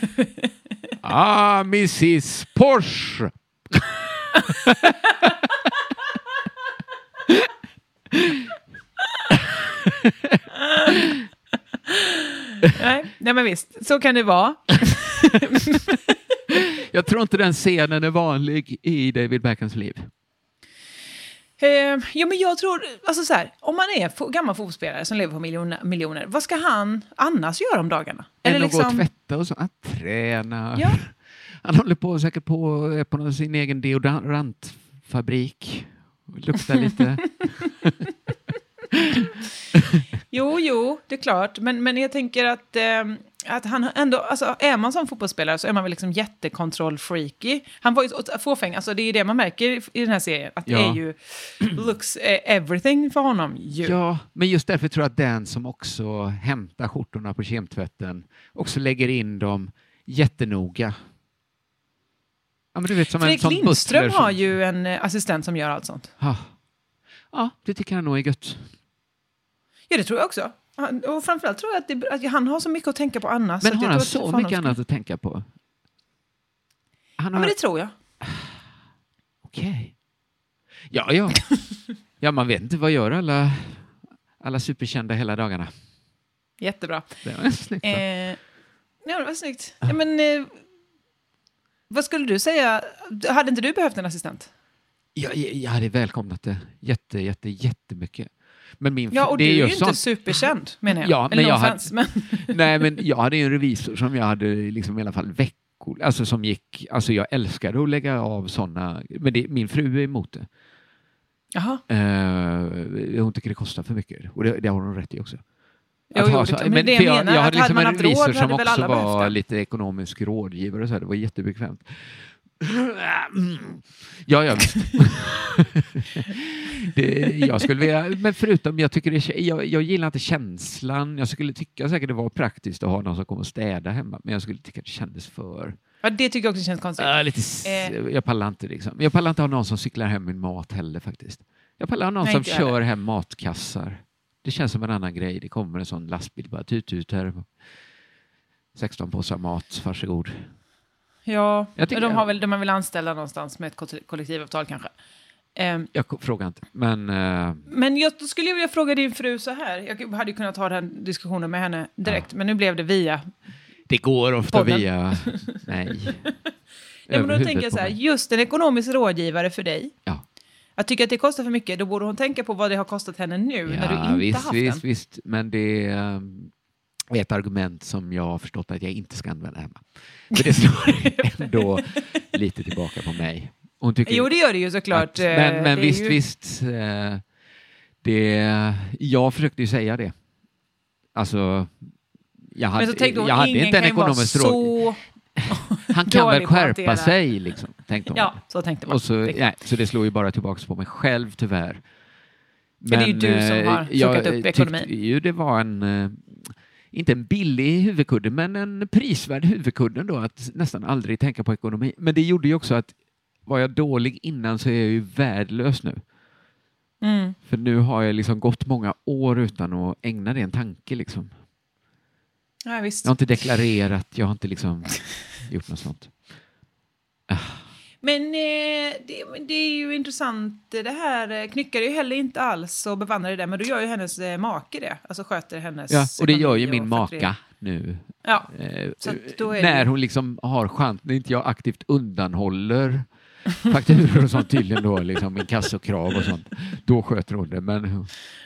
Ah, missis Porsche. nej, nej, men visst. Så kan det vara. Jag tror inte den scenen är vanlig i David Beckhams liv. Eh, ja, men jag tror, alltså så här, om man är f- gammal fotbollsspelare som lever på miljoner, miljoner, vad ska han annars göra om dagarna? Eller liksom... gå och tvätta och så, han tränar. Ja. Han håller på säkert på, på sin egen deodorantfabrik. Luktar lite. Jo, jo, det är klart. Men, men jag tänker att, eh, att han ändå, alltså är man som fotbollsspelare så är man väl liksom jättekontrollfreaky. Han var ju fåfäng, alltså det är ju det man märker i den här serien. Att Ja. det är ju looks everything för honom ju. Ja, men just därför tror jag att den som också hämtar skjortorna på kemtvätten också lägger in dem jättenoga. Ja, men du vet, som Fredrik en sån Lindström butler som... har ju en assistent som gör allt sånt. Ja. ja, det tycker jag nog är gött. Ja, det tror jag också. Han, och framförallt tror jag att, det, att han har så mycket att tänka på annars. Men så har jag han tror att så för mycket honom annat att tänka på? Han Ja, har... men det tror jag. Okej. Okay. Ja, ja. Ja, man vet inte vad gör alla, alla superkända hela dagarna. Jättebra. Det var snyggt. Eh, ja, det var snyggt. Ja, men, eh, vad skulle du säga? Hade inte du behövt en assistent? Jag, jag, jag hade välkomnat det jätte, jätte, jättemycket. Men min, Ja, och det du är ju just inte sånt. superkänd, menar jag. Ja, Eller men no jag hade- offense, men... Nej, men jag hade ju en revisor som jag hade liksom i alla fall veckor, alltså som gick, alltså jag älskade att lägga av sådana, men det, min fru är emot det. Jaha. Uh, hon tycker det kostar för mycket, och det, det har hon rätt i också. Jo, Att jo, ha det- så- men men det för jag jag, menar, jag att hade hade liksom man en haft råd revisor som hade väl också alla behövt var det. lite ekonomisk rådgivare och så här. Det var jättebekvämt. Ja, ja, visst. det, jag skulle vilja, men förutom, jag tycker det, jag, jag gillar inte känslan. Jag skulle tycka säkert det var praktiskt att ha någon som kommer och städa hemma, men jag skulle tycka att det kändes för... Ja, det tycker jag också känns konstigt. Äh, lite, s- Eh. jag pallar inte liksom. Jag pallar inte ha någon som cyklar hem min mat heller faktiskt. Jag pallar ha någon Nej, som inte jag kör heller. hem matkassar. Det känns som en annan grej. Det kommer en sån lastbil bara tut ut här. sexton påsar mat, varsågod. Ja, Jag tycker- de har väl de man vill anställa någonstans med ett koll- kollektivavtal kanske. Ehm, Jag ko- frågar inte. Men eh, men jag då skulle jag vilja fråga din fru så här. Jag hade ju kunnat ta den diskussionen med henne direkt, men nu blev det via. det går ofta Podden. via... Nej. Nej, men då Över tänker jag huvudet så på här, mig. just en ekonomisk rådgivare för dig. Ja. Jag tycker att det kostar för mycket, då borde hon tänka på vad det har kostat henne nu när du Ja, inte visst, haft visst, den. visst. Men det är ett argument som jag har förstått att jag inte ska använda hemma. För det slår ändå lite tillbaka på mig. Hon tycker Jo, det gör det ju såklart. att, men Eh, men det är visst, ju... visst. eh, Det, jag försökte ju säga det. Alltså, jag hade, Men så tänkte hon, jag hade ingen inte en kan ju vara ekonomisk råd. så... Han kan väl dålig på att skärpa hantera. sig, liksom, tänkte hon. Ja, så tänkte man. Och så, Tänkte. nej, så det slår ju bara tillbaka på mig själv, tyvärr. det är ju du som eh, har jag fuckat upp ekonomin. tyckte ju det var en, eh, inte en billig huvudkudde, men en prisvärd huvudkudde då, att nästan aldrig tänka på ekonomi. Men det gjorde ju också att var jag dålig innan så är jag ju värdelös nu. Mm. För nu har jag liksom gått många år utan att ägna det en tanke liksom. Ja, visst. Jag har inte deklarerat, jag har inte liksom gjort något sånt. Men eh, det, men det är ju intressant. Det här eh, Knyckare är ju heller inte alls och bevandrad i det. Men då gör ju hennes eh, make det. Alltså sköter hennes Ja, och det gör ju ekonomi min och fakturering. maka nu. Ja, Eh, så att då är när det- hon liksom har chans, när inte jag aktivt undanhåller fakturor och sånt tydligen då, liksom inkassokrav och sånt, då sköter hon det. Men,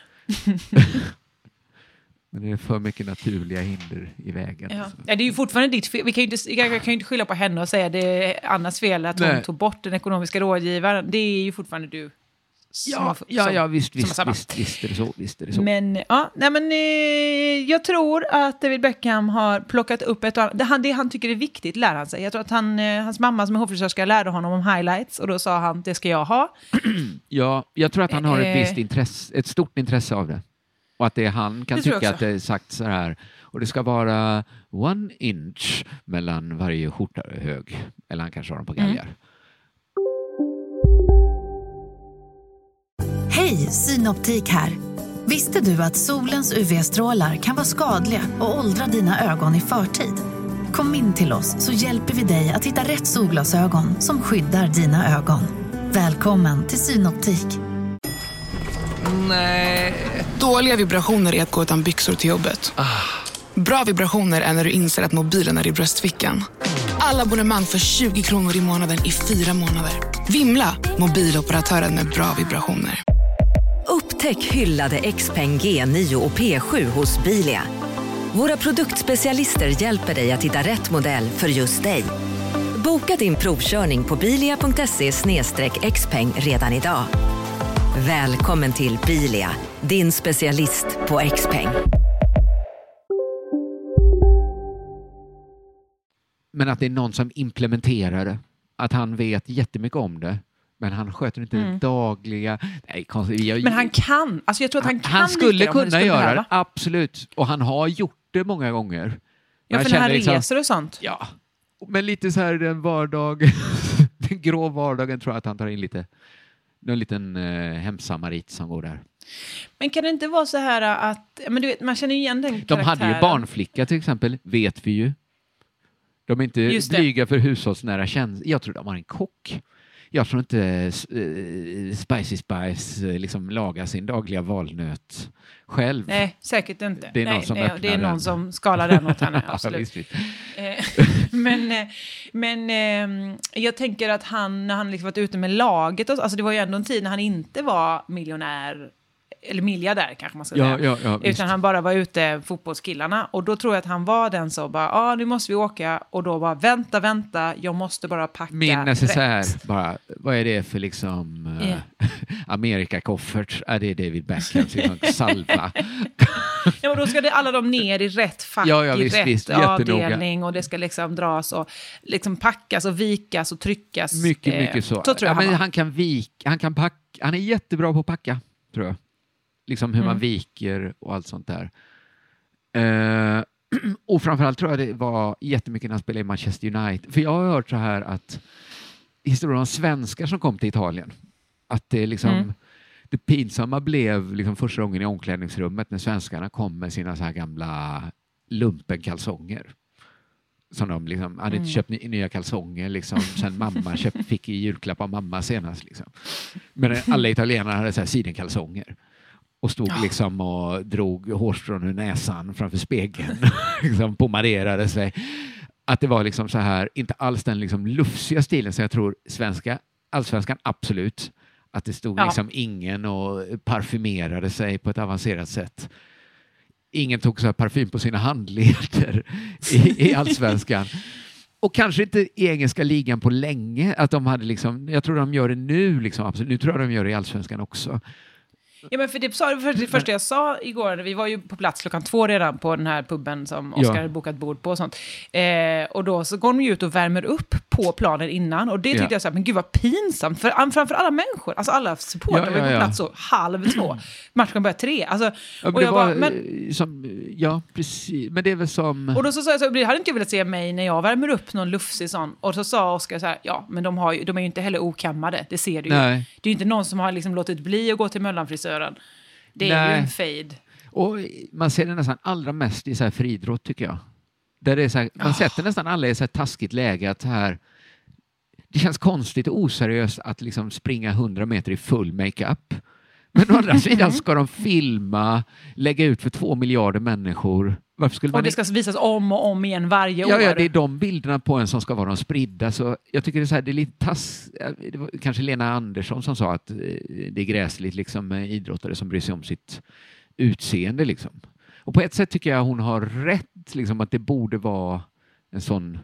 men det är för mycket naturliga hinder i vägen. ja. Alltså. Ja, det är ju fortfarande ditt fel. Vi kan ju inte, jag kan ju inte skylla på henne och säga det är Annas fel att hon Nej. tog bort den ekonomiska rådgivaren. Det är ju fortfarande du som Ja, har, ja, som, ja, visst, som har visst, samma. visst, visst är det så. Visst är det så. Men, ja, nej, men eh, jag tror att David Beckham har plockat upp ett och annat. Det han, det han tycker är viktigt lär han sig. Jag tror att han, eh, hans mamma som är hårfrisörska lärde honom om highlights och då sa han, det ska jag ha. Ja, jag tror att han har ett Eh. visst intresse, ett stort intresse av det. Och att det han kan Det tror jag tycka också. att det är sagt så här. Och det ska vara one inch mellan varje skjorthög. Eller han kanske har dem på galgar. Hej, Synoptik här. Visste du att solens U V-strålar kan vara skadliga och åldra dina ögon i förtid? Kom in till oss så hjälper vi dig att hitta rätt solglasögon som skyddar dina ögon. Välkommen till Synoptik. Nej. Dåliga vibrationer är att gå utan byxor till jobbet. Bra vibrationer är när du inser att mobilen är i bröstfickan. Alla abonnemang för tjugo kronor i månaden i fyra månader. Vimla! Mobiloperatören med bra vibrationer. Upptäck hyllade Xpeng G nio och P sju hos Bilia. Våra produktspecialister hjälper dig att hitta rätt modell för just dig. Boka din provkörning på bilia punkt se slash xpeng redan idag. Välkommen till Bilia, din specialist på X-peng. Men att det är någon som implementerar det. Att han vet jättemycket om det. Men han sköter inte mm. det dagliga. Nej, konstigt. Jag, men han kan. Alltså jag tror att han kan. Han skulle kunna skulle göra behöva. det, absolut. Och han har gjort det många gånger. Ja, för när han liksom, reser och sånt. Ja, men lite så här den vardag, den grå vardagen tror jag att han tar in lite. Någon liten eh, hemsamarit som går där. Men kan det inte vara så här att, men du vet, man känner ju igen den karaktären. De hade ju barnflicka till exempel, vet vi ju. De är inte blyga för hushållsnära tjänster. Jag tror de har en kock. Jag tror inte uh, Spicy Spice uh, liksom lagar sin dagliga valnöt själv. Nej, säkert inte. Det är nej, någon som, nej, det är någon den. som skalar den åt henne, absolut. men men eh, jag tänker att han, när han liksom varit ute med laget, och, alltså det var ju ändå en tid när han inte var miljonär, eller miljardär kanske man ska ja, säga. Ja, ja, utan visst. han bara var ute, fotbollskillarna. Och då tror jag att han var den som bara, ja ah, nu måste vi åka. Och då bara, vänta, vänta, jag måste bara packa min necessär, rätt. bara, vad är det för liksom uh, yeah. Amerika-koffert? Är det David Beckham? Salva. Ja, och då ska det alla de ner i rätt fack, ja, ja, i visst, rätt visst, avdelning. Och det ska liksom dras och liksom packas och vikas och tryckas. Mycket, eh, mycket så. så tror jag ja, han, men han kan vika, han kan packa, han är jättebra på att packa, tror jag. Liksom hur mm. man viker och allt sånt där. Uh, och framförallt tror jag det var jättemycket när han spelade i Manchester United. För jag har hört så här att historien om svenskar som kom till Italien, att det liksom mm. det pinsamma blev liksom första gången i omklädningsrummet när svenskarna kom med sina så här gamla lumpenkalsonger. Som de liksom hade inte mm. köpt nya kalsonger liksom, sen mamma köpt, fick i julklapp av mamma senast liksom. Men alla italienare hade så här sidenkalsonger. Och stod ja. liksom och drog hårstrån ur näsan framför spegeln. liksom pomaderade sig. Att det var liksom så här, inte alls den liksom lufsiga stilen. Så jag tror svenska, allsvenskan absolut. Att det stod ja. liksom ingen och parfymerade sig på ett avancerat sätt. Ingen tog så här parfym på sina handleder i, i allsvenskan. Och kanske inte i engelska ligan på länge. Att de hade liksom, jag tror de gör det nu liksom, absolut. Nu tror jag de gör det i allsvenskan också. Ja, men för det, för det första jag sa igår, vi var ju på plats klockan två redan på den här puben som Oskar ja. hade bokat bord på och sånt. Eh, och då så går de ju ut och värmer upp på planen innan. Och det tyckte ja. jag så här, men gud vad pinsamt. För, framför alla människor, alltså alla supportrar ja, ja, var ju på plats så halv två. Matchen började tre. Alltså, ja, och jag var, bara, men, som, ja, precis. Men det är väl som... Och då så sa jag så, det hade inte jag velat se mig när jag värmer upp någon lufsig sån. Och så sa Oskar så här, ja, men de, har ju, de är ju inte heller okammade. Det ser du ju. Nej. Det är ju inte någon som har liksom låtit bli att gå till Möllanfrisören. Det är Nej. ju en fade. Och man ser det nästan allra mest i så här friidrott tycker jag. Där det är så här, man oh. sätter nästan alla i så här taskigt läge att här, det känns konstigt och oseriöst att liksom springa hundra meter i full makeup. Men å andra sidan ska de filma, lägga ut för två miljarder människor. Varför skulle man och det ska visas om och om igen varje ja, år. Ja, det är de bilderna på en som ska vara de spridda. Så jag tycker det är, så här, det är lite tass... Det var kanske Lena Andersson som sa att det är gräsligt liksom, med idrottare som bryr sig om sitt utseende. Liksom. Och på ett sätt tycker jag hon har rätt. Liksom, att det borde vara en sån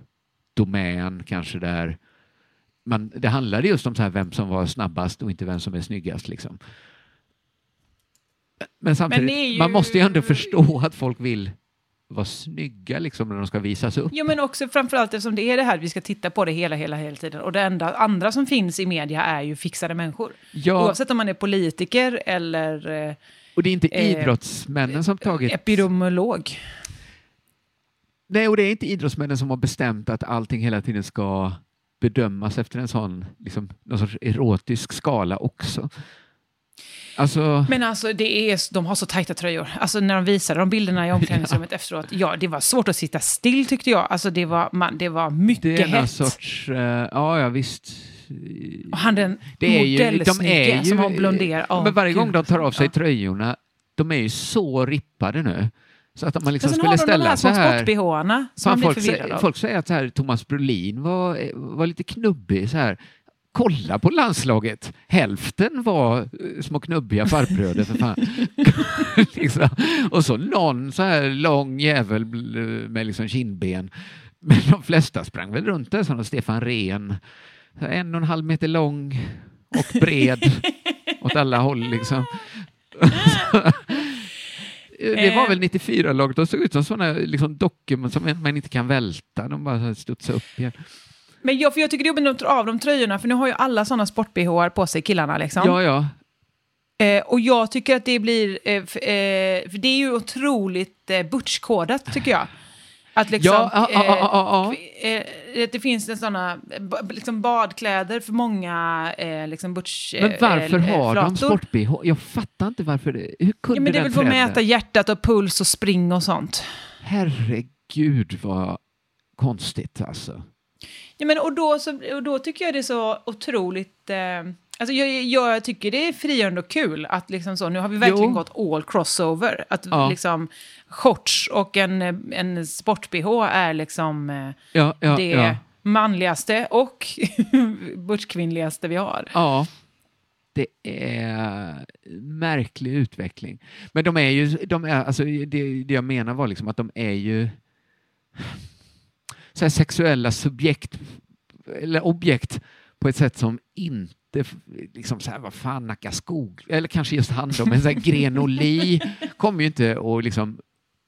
domän kanske där... Man, det handlade just om så här, vem som var snabbast och inte vem som är snyggast. Liksom. Men samtidigt, Men ju... man måste ju ändå förstå att folk vill vara snygga liksom, när de ska visas upp. Jo, men också framförallt eftersom det är det här, vi ska titta på det hela, hela, hela tiden. Och det enda andra som finns i media är ju fixade människor. Ja. Oavsett om man är politiker eller... Eh, och det är inte eh, idrottsmännen som tagit... Epidemiolog. Nej, och det är inte idrottsmännen som har bestämt att allting hela tiden ska bedömas efter en sån, liksom, någon sorts erotisk skala också. Alltså... Men alltså, det är, de har så tajta tröjor. Alltså när de visade de bilderna i omklädningsrummet ja. efteråt. Ja, det var svårt att sitta still tyckte jag. Alltså det var, man, det var mycket hett. Det är någon sorts, uh, ja, ja visst. Och han den modellsnygge som har blonderat. Oh, men varje Gud. gång de tar av sig ja. tröjorna, de är ju så rippade nu. Så att man liksom skulle ställa de här så här... sportbh-arna som man folk, blir folk säger att så här, Thomas Brolin var, var lite knubbig så här. Kolla på landslaget. Hälften var små knubbiga farbröder för fan. liksom. Och så någon så här lång jävel med liksom kindben. Men de flesta sprang väl runt där som Stefan Rehn. En och en halv meter lång och bred. åt alla håll liksom. Det var väl nittiofyra-laget. De såg ut som sådana liksom, dockor som man inte kan välta. De bara studsar upp igen. Men jag, för jag tycker det är jobbigt att dra av de tröjorna. För nu har ju alla sådana sport-B H på sig, killarna liksom. Ja, ja. Eh, och jag tycker att det blir... Eh, f- eh, för det är ju otroligt eh, butchkodat, tycker jag. Att liksom... Ja, ja, ja, ja, ja. Eh, eh, det finns en sådana b- liksom badkläder för många eh, liksom butch... Eh, men varför eh, har flator. de sport-B H? Jag fattar inte varför det... Hur kunde Ja, men det är den väl för att föräldern- mäta hjärtat och puls och spring och sånt. Herregud, vad konstigt alltså. Ja, men och, då så, och då tycker jag det är så otroligt... Eh, alltså jag, jag tycker det är frigörande och kul att liksom så, nu har vi verkligen Jo. gått all crossover. Att Ja. liksom shorts och en, en sport-B H är liksom eh, Ja, ja, det ja. manligaste och butchkvinnligaste vi har. Ja, det är märklig utveckling. Men de är ju, de är, alltså det, det jag menar var liksom att de är ju så här sexuella subjekt eller objekt på ett sätt som inte liksom så här, vad fan, Nacka skog eller kanske just han då, men så här Grenoli kommer ju inte och liksom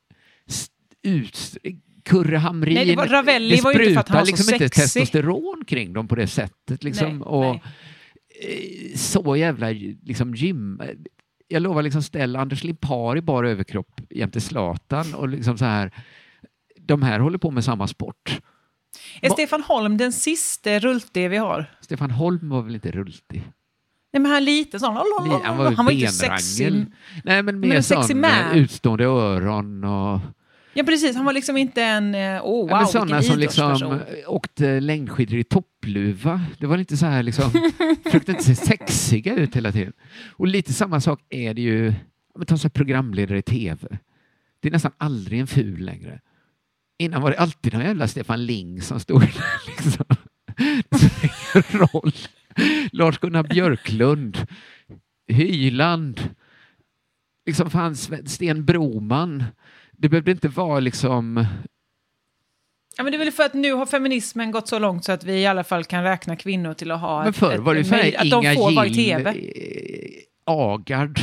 ut Kurre Hamrin. Nej, det var- Ravelli det var ju inte för att han var så liksom inte sexig. testosteron kring dem på det sättet liksom. Nej, och nej. eh, så jävla liksom gym. Jag lovar liksom ställa Anders Limpar i bara överkropp jämte Zlatan och liksom så här. De här håller på med samma sport. Är Va- Stefan Holm den sista rultig vi har? Stefan Holm var väl inte rultig? Nej, men han är lite sån. Li- Han var, han var ju inte sexig. benrangel. Nej, men Men mer en sexy sån man. eh, utstående öron och... Ja, precis. Han var liksom inte en... eh, Åh, oh, Ja, men wow, sådana vilken som liksom idrottsperson. åkte längdskidor i toppluva. Det var inte så här liksom... försökte inte se sexiga ut hela tiden. Och lite samma sak är det ju... Men ta så här programledare i tv. Det är nästan aldrig en ful längre. Innan var det alltid någon jävla Stefan Ling som stod där liksom. Det spelar ingen roll. Lars-Gunnar Björklund, Hyland, liksom fanns Sten Broman. Det behövde inte vara liksom... Ja, men det är väl för att nu har feminismen gått så långt så att vi i alla fall kan räkna kvinnor till att ha... Men förr var det ju så här, att de Inga får vara i Gill, tv. eh, Agard.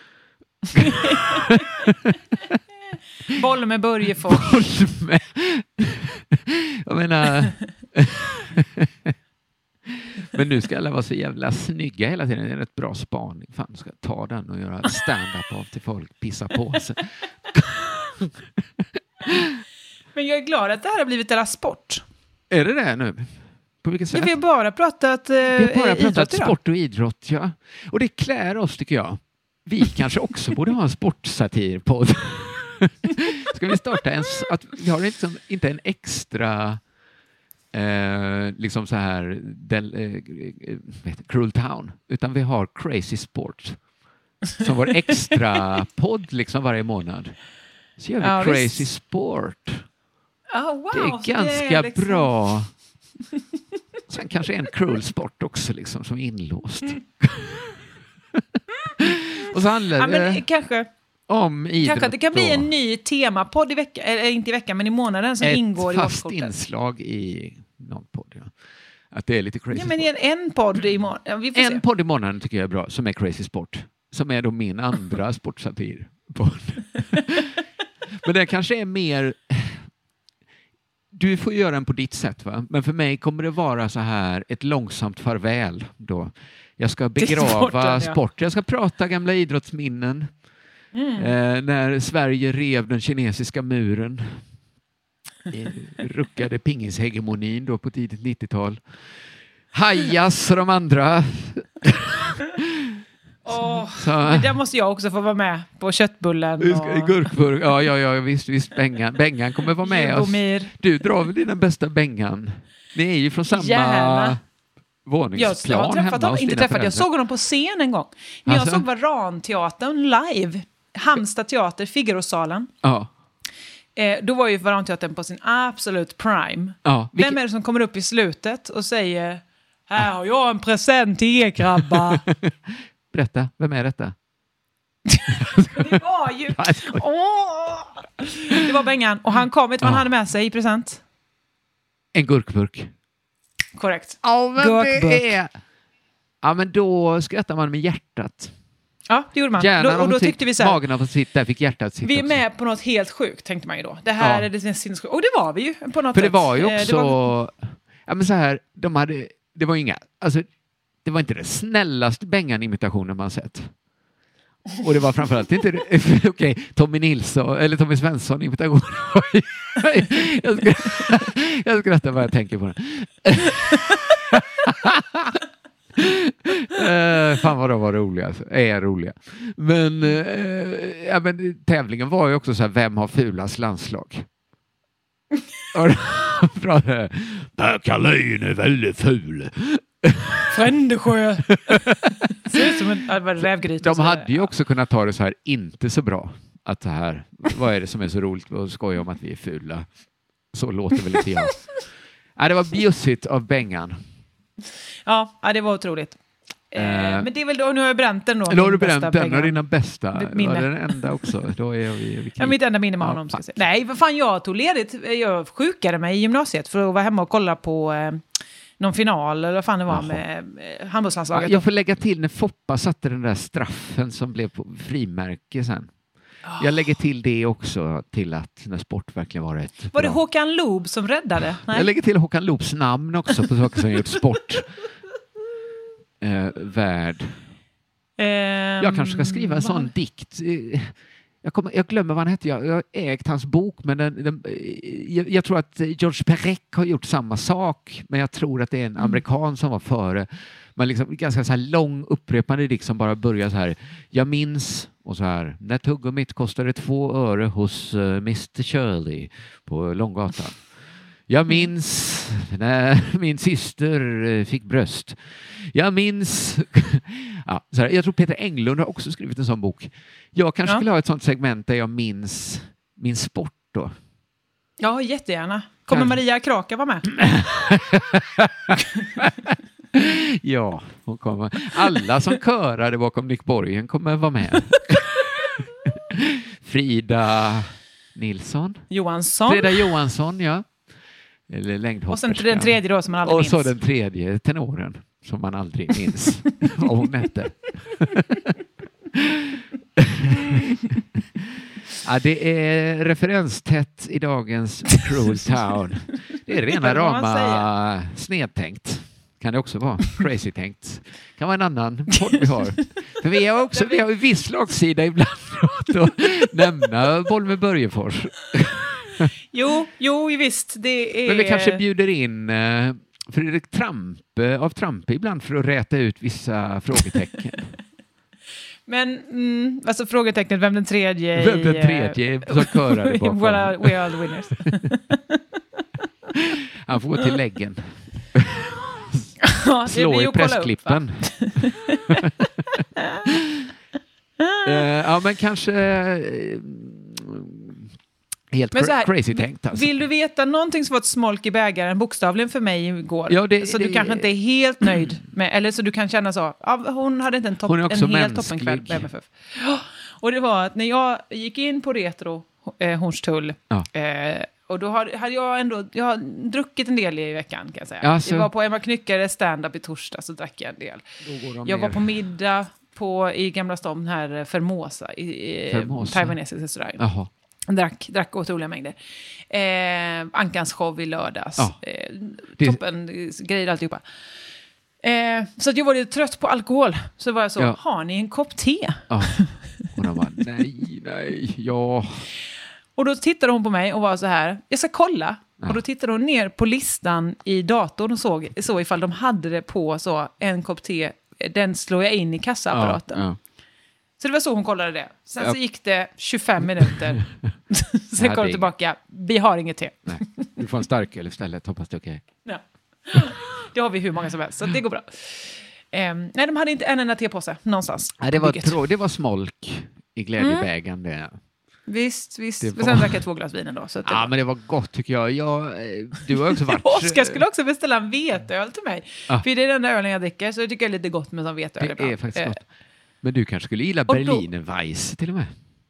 Boll med Börjefors. Boll med... Jag menar... Men nu ska alla vara så jävla snygga hela tiden. Det är en rätt bra spaning. Fan, ska ta den och göra stand-up av till folk pissar på sig. Men jag är glad att det här har blivit deras sport. Är det det nu? På vilket sätt? Ja, vi har bara pratat eh, Vi har bara idrott pratat idag. sport och idrott, ja. Och det klär oss, tycker jag. Vi kanske också borde ha en sportsatirpodd. Ska vi starta en... s- Att vi har liksom inte en extra... Eh, liksom så här... Del, eh, vet, du, Cruel Town. Utan vi har Crazy Sport. Som vår extra podd liksom varje månad. Så gör vi Ja, Crazy visst. Sport. Oh, wow, Det är så ganska liksom- bra. Sen kanske en cruel sport också liksom som är inlåst. Och så handlar Ja, det men kanske, om idrott. kanske att det kan bli och en ny temapodd i veckan, eller inte i veckan, men i månaden som ett ingår i fast årskortet. inslag i någon podd. Ja. Att det är lite crazy Ja, men sport. en, en podd i månaden. Ja, vi får En se. podd i månaden tycker jag är bra, som är Crazy Sport. Som är då min andra sportsatirpodd. Men det kanske är mer... Du får göra den på ditt sätt, va? Men för mig kommer det vara så här ett långsamt farväl då. Jag ska begrava sporten, ja. sport. Jag ska prata gamla idrottsminnen. Mm. Eh, när Sverige rev den kinesiska muren. Eh, ruckade pingishegemonin då på tidigt nittiotal. Hajas och de andra. Åh, Så- men där måste jag också få vara med på köttbullen. Vi ska- i Och Gurkburg. Ja, ja, ja, visst, visst. Bengan, Bengan kommer vara med oss. Jugomir. Du drar väl dina bästa Bengan? Ni är ju från samma Gärna. Jag våningsplan har träffat hemma honom, hos inte dina träffat, föräldrar. jag såg honom på scen en gång. När jag Alltså? såg Varanteatern live, Halmstad teater, Figarosalen. Ja, Eh, då var ju Varanteatern på sin absolut prime. ja. Vem är det som kommer upp i slutet och säger här har jag en present till er grabbar. Berätta, vem är detta? Det var ju... Ja, jag skojar. Åh! Det var Bengan. Och han kom, vet du vad han Ja. hade med sig i present? En gurkburk. Korrekt. Ja, men Gurkburk. det är... Ja, men då skrattar man med hjärtat. Ja, det gjorde man. Hjärnan Då, och då tyckte vi så här, magen har fått sitt, där fick hjärtat sitta vi är också. med på något helt sjukt, tänkte man ju då. Det här Ja. är det sinnessjukt. Och det var vi ju på något För sätt. det var ju Eh, också... det var... Ja, men så här, de hade... Det var inga... Alltså, det var inte det snällaste Bengan-imitationen man sett. Och det var framförallt inte... Okej, okay, Tommy Nilsson, eller Tommy Svensson imitation. jag, skrattar, jag skrattar bara jag tänker på det. uh, fan vad de var roliga, alltså. Är roliga. Men, uh, ja, men tävlingen var ju också så här, vem har fulast landslag? Per Karlin är väldigt ful. Frändesjö. Ser ut som en äh, rävgryta. De hade ju också kunnat ta det så här inte så bra. Att det här, vad är det som är så roligt att skoja om att vi är fula? Så låter väl lite jag. Ja, det var bjussigt av Bengan. Ja, ja, det var otroligt. Eh, eh, men det är väl då, nu har jag bränt den då. Då har du bästa bränt den, Bengan. och dina bästa. Minne. Var det den enda också? Då är vi, vi ja, mitt enda minne med ja, honom. Ska jag säga. Nej, vad fan, jag tog ledigt. Jag sjukade mig i gymnasiet för att vara hemma och kolla på eh, någon final, eller vad fan det var. Jaha. Med eh, handbollslandslaget. Ja, jag får lägga till när Foppa satte den där straffen som blev på frimärke sen. Oh. Jag lägger till det också, till att när sport verkligen var rätt. Var bra. det Håkan Loob som räddade? Nej. Jag lägger till Håkan Loobs namn också på saker som gjort sport eh, värd. Um, jag kanske ska skriva en sån man... dikt. Jag, kommer, jag glömmer vad han heter. Jag, jag har ägt hans bok, men den, den, jag, jag tror att George Perec har gjort samma sak, men jag tror att det är en mm. amerikan som var före. Men liksom ganska så här lång upprepande dikt som bara börjar så här. Jag minns, och så här, när tuggummit kostade två öre hos uh, mister Shirley på Långgatan. Jag minns när min syster fick bröst. Jag minns... ja, så här, jag tror Peter Englund har också skrivit en sån bok. Jag kanske ja. skulle ha ett sånt segment där jag minns min sport då. Ja, jättegärna. Kommer kan... Maria Kraka vara med? ja, hon kommer. Alla som körade bakom Nick Borgen kommer vara med. Frida Nilsson. Johansson. Frida Johansson, ja. Eller längdhopperska. Och sen den tredje då som man aldrig och minns. Och så den tredje tenoren som man aldrig minns vad hon hette. ja, det är referenstätt i dagens Cruel Town. Det är rena rama snedtänkt. Kan det också vara. Crazy tänkt. Kan vara en annan podd vi har. För vi har också vi har en viss slagsida ibland att nämna Boll med Börjefors. Jo, jo, visst. Det är... Men vi kanske bjuder in uh, Fredrik Trampe av Trampe ibland för att räta ut vissa frågetecken. Men, mm, alltså frågetecknet, vem den tredje Vem den tredje uh, som körade bakom. Well, we are the winners. Han får gå till läggen. Ja, slå i pressklippen. uh, ja, men kanske... Uh, Helt men så här, crazy tänkt alltså. Vill du veta någonting som var ett smolk i bägaren bokstavligen för mig igår? Ja, det, så det, du kanske inte är helt nöjd med, eller så du kan känna så, ja, hon hade inte en, topp, en helt toppenkväll med M F F. Och det var att när jag gick in på Retro eh, Hornstull ja. eh, och då hade, hade jag ändå jag har druckit en del i veckan kan jag säga. Alltså. Jag var på Emma Knyckare stand-up i torsdag så drack jag en del. Jag ner. var på middag på, i Gamla stan här Formosa i, i Formosa. Taiwanesisk restaurang. Jaha. Drack, drack otroliga mängder. Eh, Ankans show i lördags. Ja. Eh, toppen grejer alltihopa. Eh, så att jag var lite trött på alkohol. Så var jag så, ja. Har ni en kopp te? Ja. Och de bara, nej, nej, ja. Och då tittade hon på mig och var så här, jag ska kolla. Ja. Och då tittade hon ner på listan i datorn och såg så ifall de hade det på så en kopp te. Den slår jag in i kassaapparaten. Ja, ja. Så det var så hon kollade det. Sen ja. så gick det tjugofem minuter. Sen kom hon tillbaka. Vi har inget te. Nej, du får en stark öl istället. Hoppas det är okej. Ja. Det har vi hur många som helst. Så det går bra. Um, nej, de hade inte en enda tepåse någonstans. Nej, det var, tro, det var smolk i glädjebägaren. Mm. Visst, visst. Var... Sen drack jag två glas vin ändå. Så ja, var... men det var gott tycker jag. jag du har också varit... Oskar skulle också beställa en veteöl till mig. Ah. För det är den där ölen jag dricker. Så jag tycker det är lite gott med en veteöl. Det är faktiskt gott. Men du kanske skulle gilla Berliner Weiss till och med.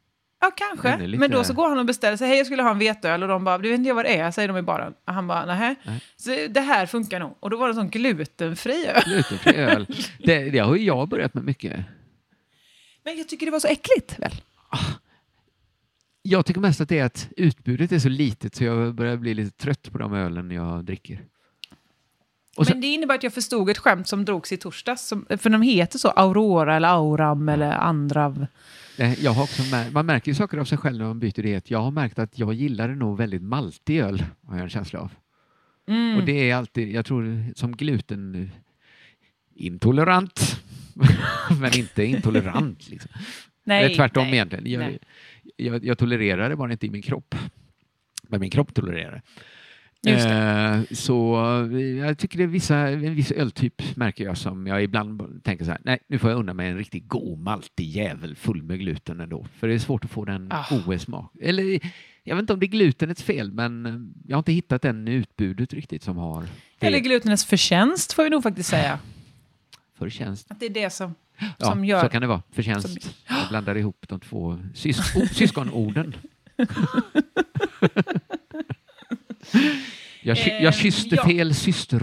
Ja, kanske. Lite... Men då så går han och beställer sig, hej jag skulle ha en veteöl och de bara, du vet inte vad det är, säger de i baren. Och han bara, nähä. Nej. Så det här funkar nog. Och då var det sån glutenfri öl. Glutenfri öl. Det, det har ju jag börjat med mycket. Men jag tycker det var så äckligt väl? Jag tycker mest att det är att utbudet är så litet så jag börjar bli lite trött på de ölen jag dricker. Och men det innebär att jag förstod ett skämt som drogs i torsdags. Som, för de heter så, Aurora eller Auram eller Andrav. Jag har också mär- man märker ju saker av sig själv när man byter det. Jag har märkt att jag gillar nog väldigt maltig öl, har jag en känsla av. Mm. Och det är alltid, jag tror, som gluten intolerant. Men inte intolerant liksom. Nej, det är tvärtom nej, egentligen. Jag, nej. Jag, jag tolererar det bara inte i min kropp. Men min kropp tolererar det. Just det. Eh, så jag tycker det är vissa, en viss öltyp märker jag som jag ibland tänker så här, nej nu får jag unna mig en riktigt god maltig jävel full med gluten ändå. För det är svårt att få den ah. O S-smak. Eller jag vet inte om det är glutenets fel, men jag har inte hittat den utbudet riktigt som har... Eller glutenets förtjänst får vi nog faktiskt säga. Förtjänst. Att det är det som, ja, som gör... så kan det vara. Förtjänst. Som... Jag blandar ihop de två sys- oh, syskonorden. Jag, ky- jag kysste eh, fel ja. syster.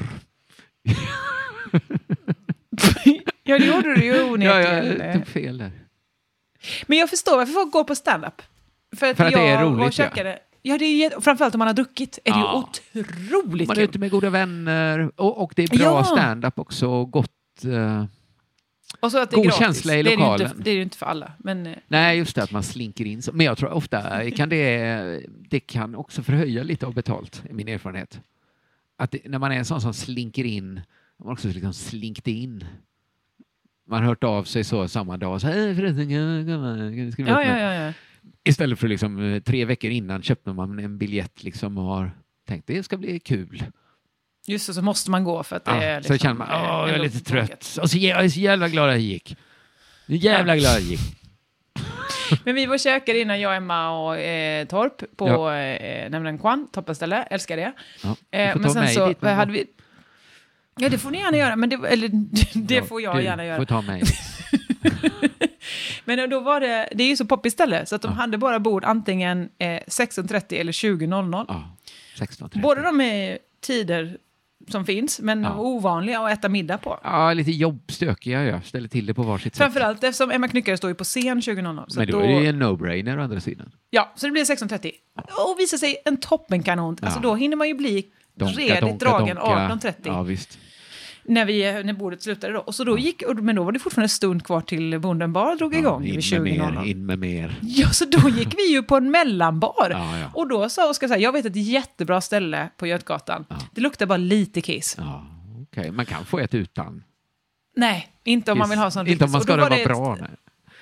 Ja, det gjorde du ju onekligen. Ja, jag tog fel där. Men jag förstår varför folk går på stand-up. För att, För att jag det är roligt, ja. Det. Ja, det är, framförallt om man har druckit är det ja. ju otroligt man är kul. ute med goda vänner och, och det är bra ja. stand-up också. Gott... Uh... Och så att det är god känsla i lokalen. Det är, inte, det är ju inte för alla. Men... Nej, just det att man slinker in. Men jag tror ofta kan det, det kan också förhöja lite av betalt, i min erfarenhet. Att det, när man är en sån som slinker in, man också liksom slinkt in. Man har hört av sig så samma dag. Så, hey, förresten, ja, ja, ja, ja. Istället för liksom, tre veckor innan köpte man en biljett liksom, och har tänkt det ska bli kul. Just det, så måste man gå för att det ja, är liksom, så känner man, åh, jag är lite trött. Och så jag är så jävla glad att jag gick. Jag är jävla glad att jag gick. Men vi var käkade innan jag, Emma och eh, Torp på ja. eh, nämligen Kwan, toppenställe, älskar det. Ja, eh, men sen så dit, hade vi... Ja, det får ni gärna göra, men det, eller, det ja, får jag du gärna göra. Får ta mig. Men då var det, det är ju så poppigt ställe, så att de ja. hade bara bord antingen eh, sexton trettio eller tjugo noll noll. Ja, sexton trettio. Båda de är tider som finns, men ja. ovanliga att äta middag på. Ja, lite jobbstökiga, jag ställer till det på varsitt sätt. Framförallt eftersom Emma Knyckare står ju på scen tjugo noll noll. Men då, då är det ju en no-brainer å andra sidan. Ja, så det blir sexton trettio. Och visar sig en toppenkanon. Ja. Alltså då hinner man ju bli donka, redigt donka, dragen donka. arton trettio. Ja, visst. När, vi, när bordet slutade då. Och så då gick, men då var det fortfarande en stund kvar till Bonden bar drog ja, igång in vid tjugo noll noll. In med mer. Ja, så då gick vi ju på en mellanbar. Ja, ja. Och då sa Oskar så här, jag vet ett jättebra ställe på Götgatan. Ja. Det luktar bara lite kiss. Ja, okej. Okay. Man kan få ett utan. Nej, inte om kiss. Man vill ha sån. Inte om man ska det vara ett... bra, nej.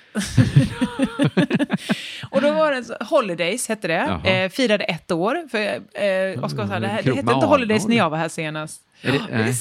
Och då var det så, Holidays hette det. Eh, firade ett år. För eh, Oskar sa, det, här, det hette inte Holidays när jag var här senast. Är det, ja,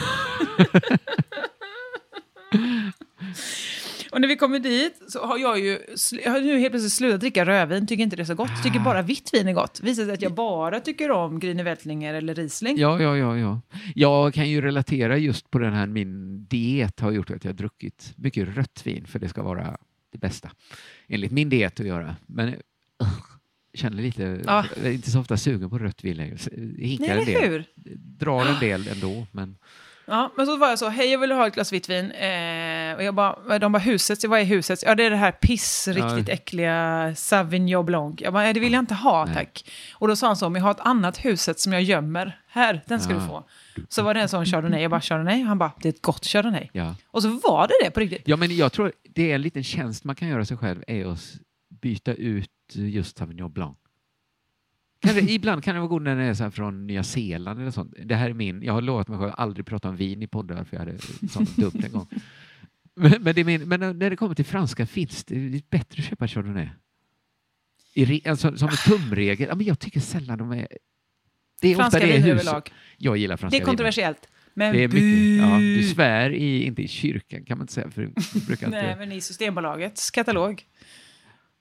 och när vi kommer dit så har jag ju jag har nu helt plötsligt slutat dricka rödvin, tycker inte det är så gott, tycker bara vitt vin är gott. Visar sig att jag bara tycker om Grüne Veltlinger eller Riesling. Ja, ja, ja, ja. Jag kan ju relatera just på den här, min diet har gjort att jag har druckit mycket rött vin för det ska vara det bästa. Enligt min diet att göra. Men uh, jag känner lite, ah. jag är inte så ofta sugen på rött vin längre. Hinkar Nej, en del. Hur? Drar en del ändå, men... Ja, men så var jag så, hej jag vill ha ett glas vitt vin. Eh, och jag bara, de bara huset, vad är huset? Ja, det är det här piss, riktigt ja. äckliga Sauvignon Blanc. Jag bara, det vill jag inte ha, Nej. tack. Och då sa han så, om jag har ett annat huset som jag gömmer, här, den ska ja. du få. Så var det en sån Chardonnay, jag bara, Chardonnay? Han bara, det är ett gott Chardonnay. Ja. Och så var det det på riktigt. Ja, men jag tror det är en liten tjänst man kan göra sig själv, är att byta ut just Sauvignon Blanc. Kan det, ibland kan det vara god när det är så här från Nya Zeeland eller sånt. Det här är min, jag har lovat mig själv att aldrig prata om vin i poddar för jag hade sånt dumt en gång. Men, men, det är min, men när det kommer till franska finns det, det är bättre att köpa Chardonnay. I, alltså, som en tumregel. Ja, men jag tycker sällan de är... Det är franska ofta det är vin hus. överlag. Jag gillar franska vin. Det är kontroversiellt. Men det är mycket, ja, du svär i, inte i kyrkan kan man inte säga. För brukar Nej, inte... men i Systembolagets katalog.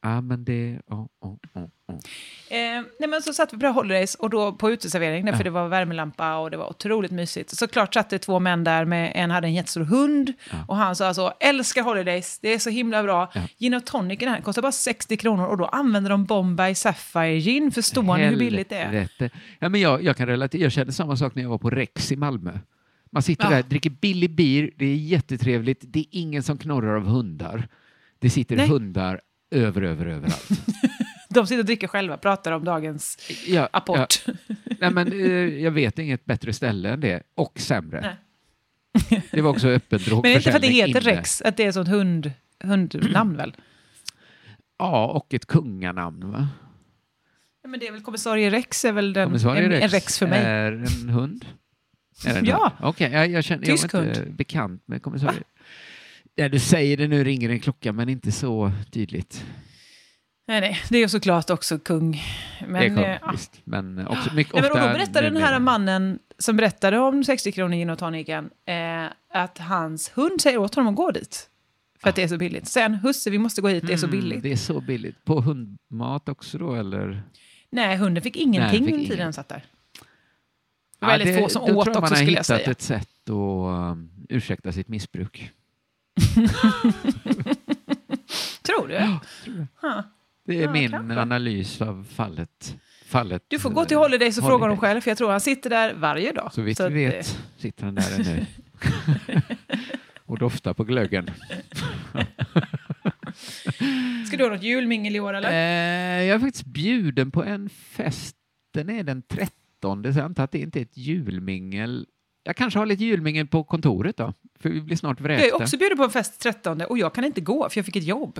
Ja, men det... Oh, oh, oh, oh. Eh, nej men så satt vi på Holidays och då på uteservering, Ja. för det var värmelampa och det var otroligt mysigt. Såklart satt det två män där, med en hade en jättestor hund Ja. och han sa alltså, älskar Holidays, det är så himla bra. Ja. Gin och tonicen här kostar bara sextio kronor och då använder de Bombay Sapphire Gin. Förstår ni hur billigt det är? Helvete. Ja, men jag, jag kan relatera, jag kände samma sak när jag var på Rex i Malmö. Man sitter Ja. där, dricker billig bier, det är jättetrevligt, det är ingen som knorrar av hundar. Det sitter Nej. hundar över, över, överallt. De sitter och dricker själva, pratar om dagens Ja, apport. ja. Nej, men eh, jag vet inget bättre ställe än det, och sämre. Nej. Det var också öppen drogförsäljning. Men inte för att det heter inne. Rex, att det är sånt hund, hundnamn väl? Ja, och ett kunganamn, va? Ja, men det är väl kommissarie Rex, är väl den, Kommissarie en, Rex en Rex för mig. är en hund. Är det en Ja. hund? Okej, jag, jag känner jag Tysk är inte hund. bekant med kommissarie. Ja, du säger det nu, ringer en klocka, men inte så tydligt. Nej, nej, det är ju såklart också kung. Men, det är kung, eh, ja. visst. Men också mycket Nej, men ofta... och då berättade den här numera. mannen som berättade om sextio kronor gin och tonicen eh, att hans hund säger åt honom att gå dit. För att det är så billigt. Sen, husse, vi måste gå hit, det är så Mm, billigt. Det är så billigt. På hundmat också då, eller? Nej, hunden fick ingenting Nej, fick under ingen. tiden han satt där. Ja, Väldigt det- få som då åt tror jag också, man har skulle jag hittat säga. ett sätt att um, ursäkta sitt missbruk. Tror du? Ja, tror jag. Ha. Det är Ja, min kanske. analys av fallet. fallet Du får gå till Holidays och fråga honom Holiday. själv, för jag tror han sitter där varje dag. Så vitt att, vi eh, vet sitter han där nu. Och doftar på glöggen. Ska du ha något julmingel i år, eller? Eh, jag är faktiskt bjuden på en fest. Den är den trettonde, så jag antar att det inte är ett julmingel. Jag kanske har lite julmingel på kontoret då, för vi blir snart vräkta. Jag är också bjuden på en fest trettonde och jag kan inte gå, för jag fick ett jobb.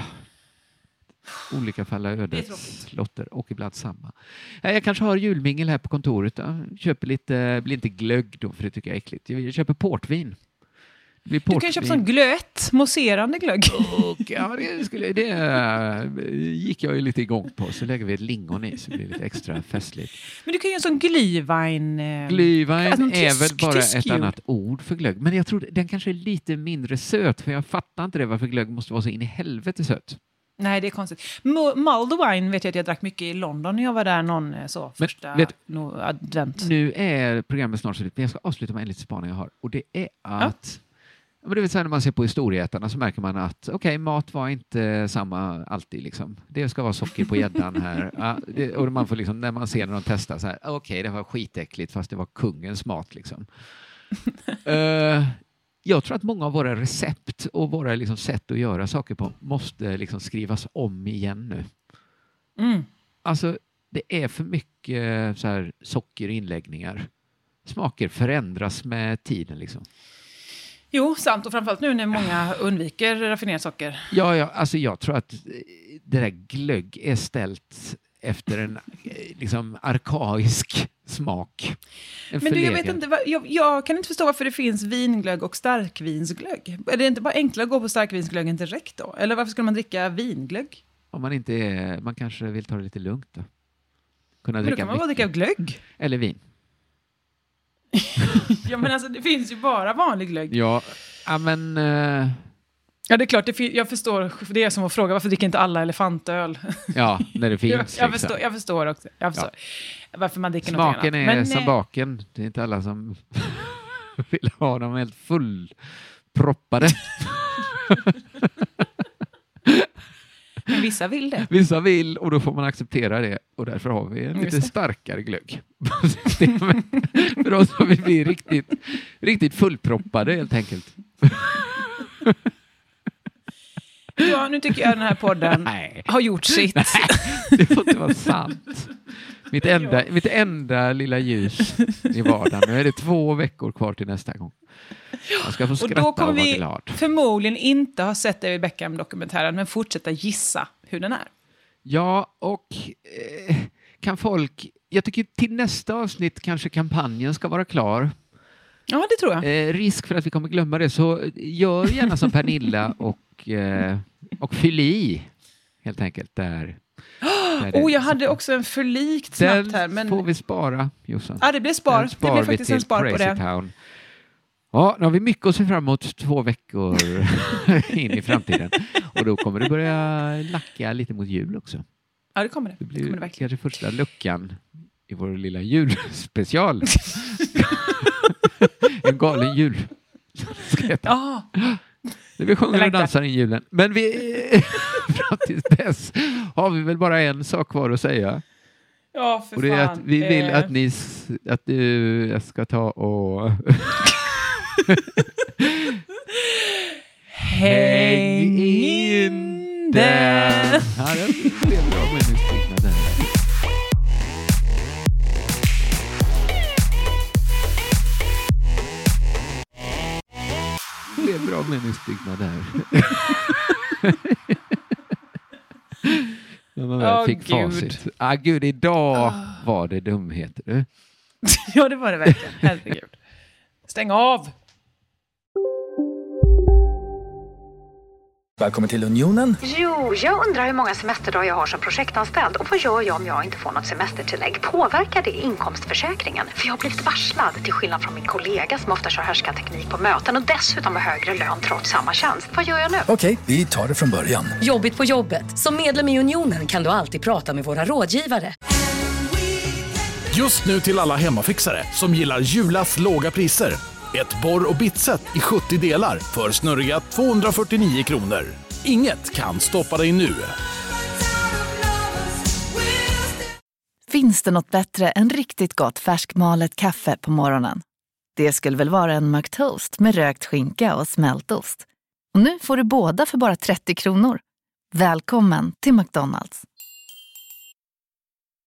Olika fall av Det är ödets tråkigt. lotter och ibland samma. Eh, Jag kanske har julmingel här på kontoret då. Köper lite, blir inte glögg då, för det tycker jag är äckligt. Jag köper portvin. Det blir Du kan portvin. köpa sån glöt, mousserande glögg. Och, ja, det, skulle, det eh, gick jag ju lite igång på. Så lägger vi ett lingon i så blir det lite extra festligt. Men du kan ju en sån glühwein. Eh, Glühwein alltså, är tysk- väl bara tysk ett jul. annat ord för glögg. Men jag tror den kanske är lite mindre söt. För jag fattar inte det, varför glögg måste vara så in i helvete söt. Nej, det är konstigt. Mu- Mulled wine vet jag att jag drack mycket i London när jag var där någon eh, så Men, första vet- no, advent. Nu är programmet snart slut, men jag ska avsluta med en liten spaning jag har. Och det är att... Ja. Men det vill säga när man ser på historieätarna så märker man att okej, okay, mat var inte samma alltid. Liksom. Det ska vara socker på gäddan här. Ja, det, och man får liksom, när man ser när de testar så här, okej, okay, det var skitäckligt fast det var kungens mat. Liksom. uh, jag tror att många av våra recept och våra liksom, sätt att göra saker på måste liksom, skrivas om igen nu. Mm. Alltså, det är för mycket så här, sockerinläggningar. Smaker förändras med tiden liksom. Jo, sant. Och framförallt nu när många undviker raffinerat socker. Ja, ja, alltså jag tror att det där glögg är ställt efter en eh, liksom arkaisk smak. En Men du, jag, vet förlegad- inte, vad- jag, jag kan inte förstå varför det finns vinglögg och starkvinsglögg. Är det inte bara enklare att gå på starkvinsglöggen direkt då? Eller varför skulle man dricka vinglögg? Om man inte är, man kanske vill ta det lite lugnt då. Kunna Men då dricka kan man bara dricka mycket. glögg. Eller vin. Ja, men alltså det finns ju bara vanlig glögg. Ja, ja men... eh, Ja, det är klart. Det fin- jag förstår. För det är som att fråga varför dricker inte alla elefantöl? ja, när det finns. jag, jag, liksom. förstår, jag förstår också. Jag förstår. Varför man dricker något Smaken annat. är Men, som eh, baken. Det är inte alla som vill ha dem helt fullproppade. men vissa vill det. Vissa vill och då får man acceptera det. Och därför har vi en Just lite det. starkare glögg på systemet. För oss som vill bli riktigt, riktigt fullproppade helt enkelt. Ja, nu tycker jag den här podden Nej. har gjort sitt. Det får inte vara sant. Mitt enda, mitt enda lilla ljus i vardagen. Nu är det två veckor kvar till nästa gång. Jag ska få Och skratta då och kommer vara vi glad. förmodligen inte ha sett David Beckham-dokumentären, men fortsätta gissa hur den är. Ja, och eh, kan folk... Jag tycker till nästa avsnitt kanske kampanjen ska vara klar. Ja, det tror jag. Eh, risk för att vi kommer glömma det, så gör gärna som Pernilla och, eh, och fyll i, helt enkelt. Där, där Oh, det- jag hade också en förlikt snabbt här. Den Men... får vi spara, Jossan. Ja, det blev spar. Den Det spar blev vi faktiskt en till spar på Crazy det. Town. Ja, nu har vi mycket att se fram emot två veckor in i framtiden. Och då kommer det börja lacka lite mot jul också. Ja, det kommer det. Det blir det kommer det verkligen. kanske första luckan i vår lilla julspecial. En galen jul. Ja. Vi sjunger och dansar in julen. Men vi, fram till dess har vi väl bara en sak kvar att säga. Ja, för och det är fan. att vi vill eh... att ni att du jag ska ta och häng in där. Ja, det blev bra meningsbyggnad där. Det blev bra meningsbyggnad där. När man väl oh, fick Gud. facit. Ah, Gud, idag oh. var det dumheter. Du. Ja, det var det verkligen. Herregud. Stäng av! Välkommen till Unionen. Jo, jag undrar hur många semesterdagar jag har som projektanställd. Och vad gör jag om jag inte får något semestertillägg? Påverkar det inkomstförsäkringen? För jag har blivit varslad, till skillnad från min kollega som ofta kör härskarteknik på möten och dessutom har högre lön trots samma tjänst. Vad gör jag nu? Okej, vi tar det från början. Jobbigt på jobbet. Som medlem i Unionen kan du alltid prata med våra rådgivare. Just nu till alla hemmafixare som gillar Julas låga priser. Ett borr- och bitset i sjuttio delar för snurriga tvåhundrafyrtionio kronor. Inget kan stoppa dig nu. Finns det något bättre än riktigt gott färskmalet kaffe på morgonen? Det skulle väl vara en McToast med rökt skinka och smältost. Och nu får du båda för bara trettio kronor. Välkommen till McDonald's.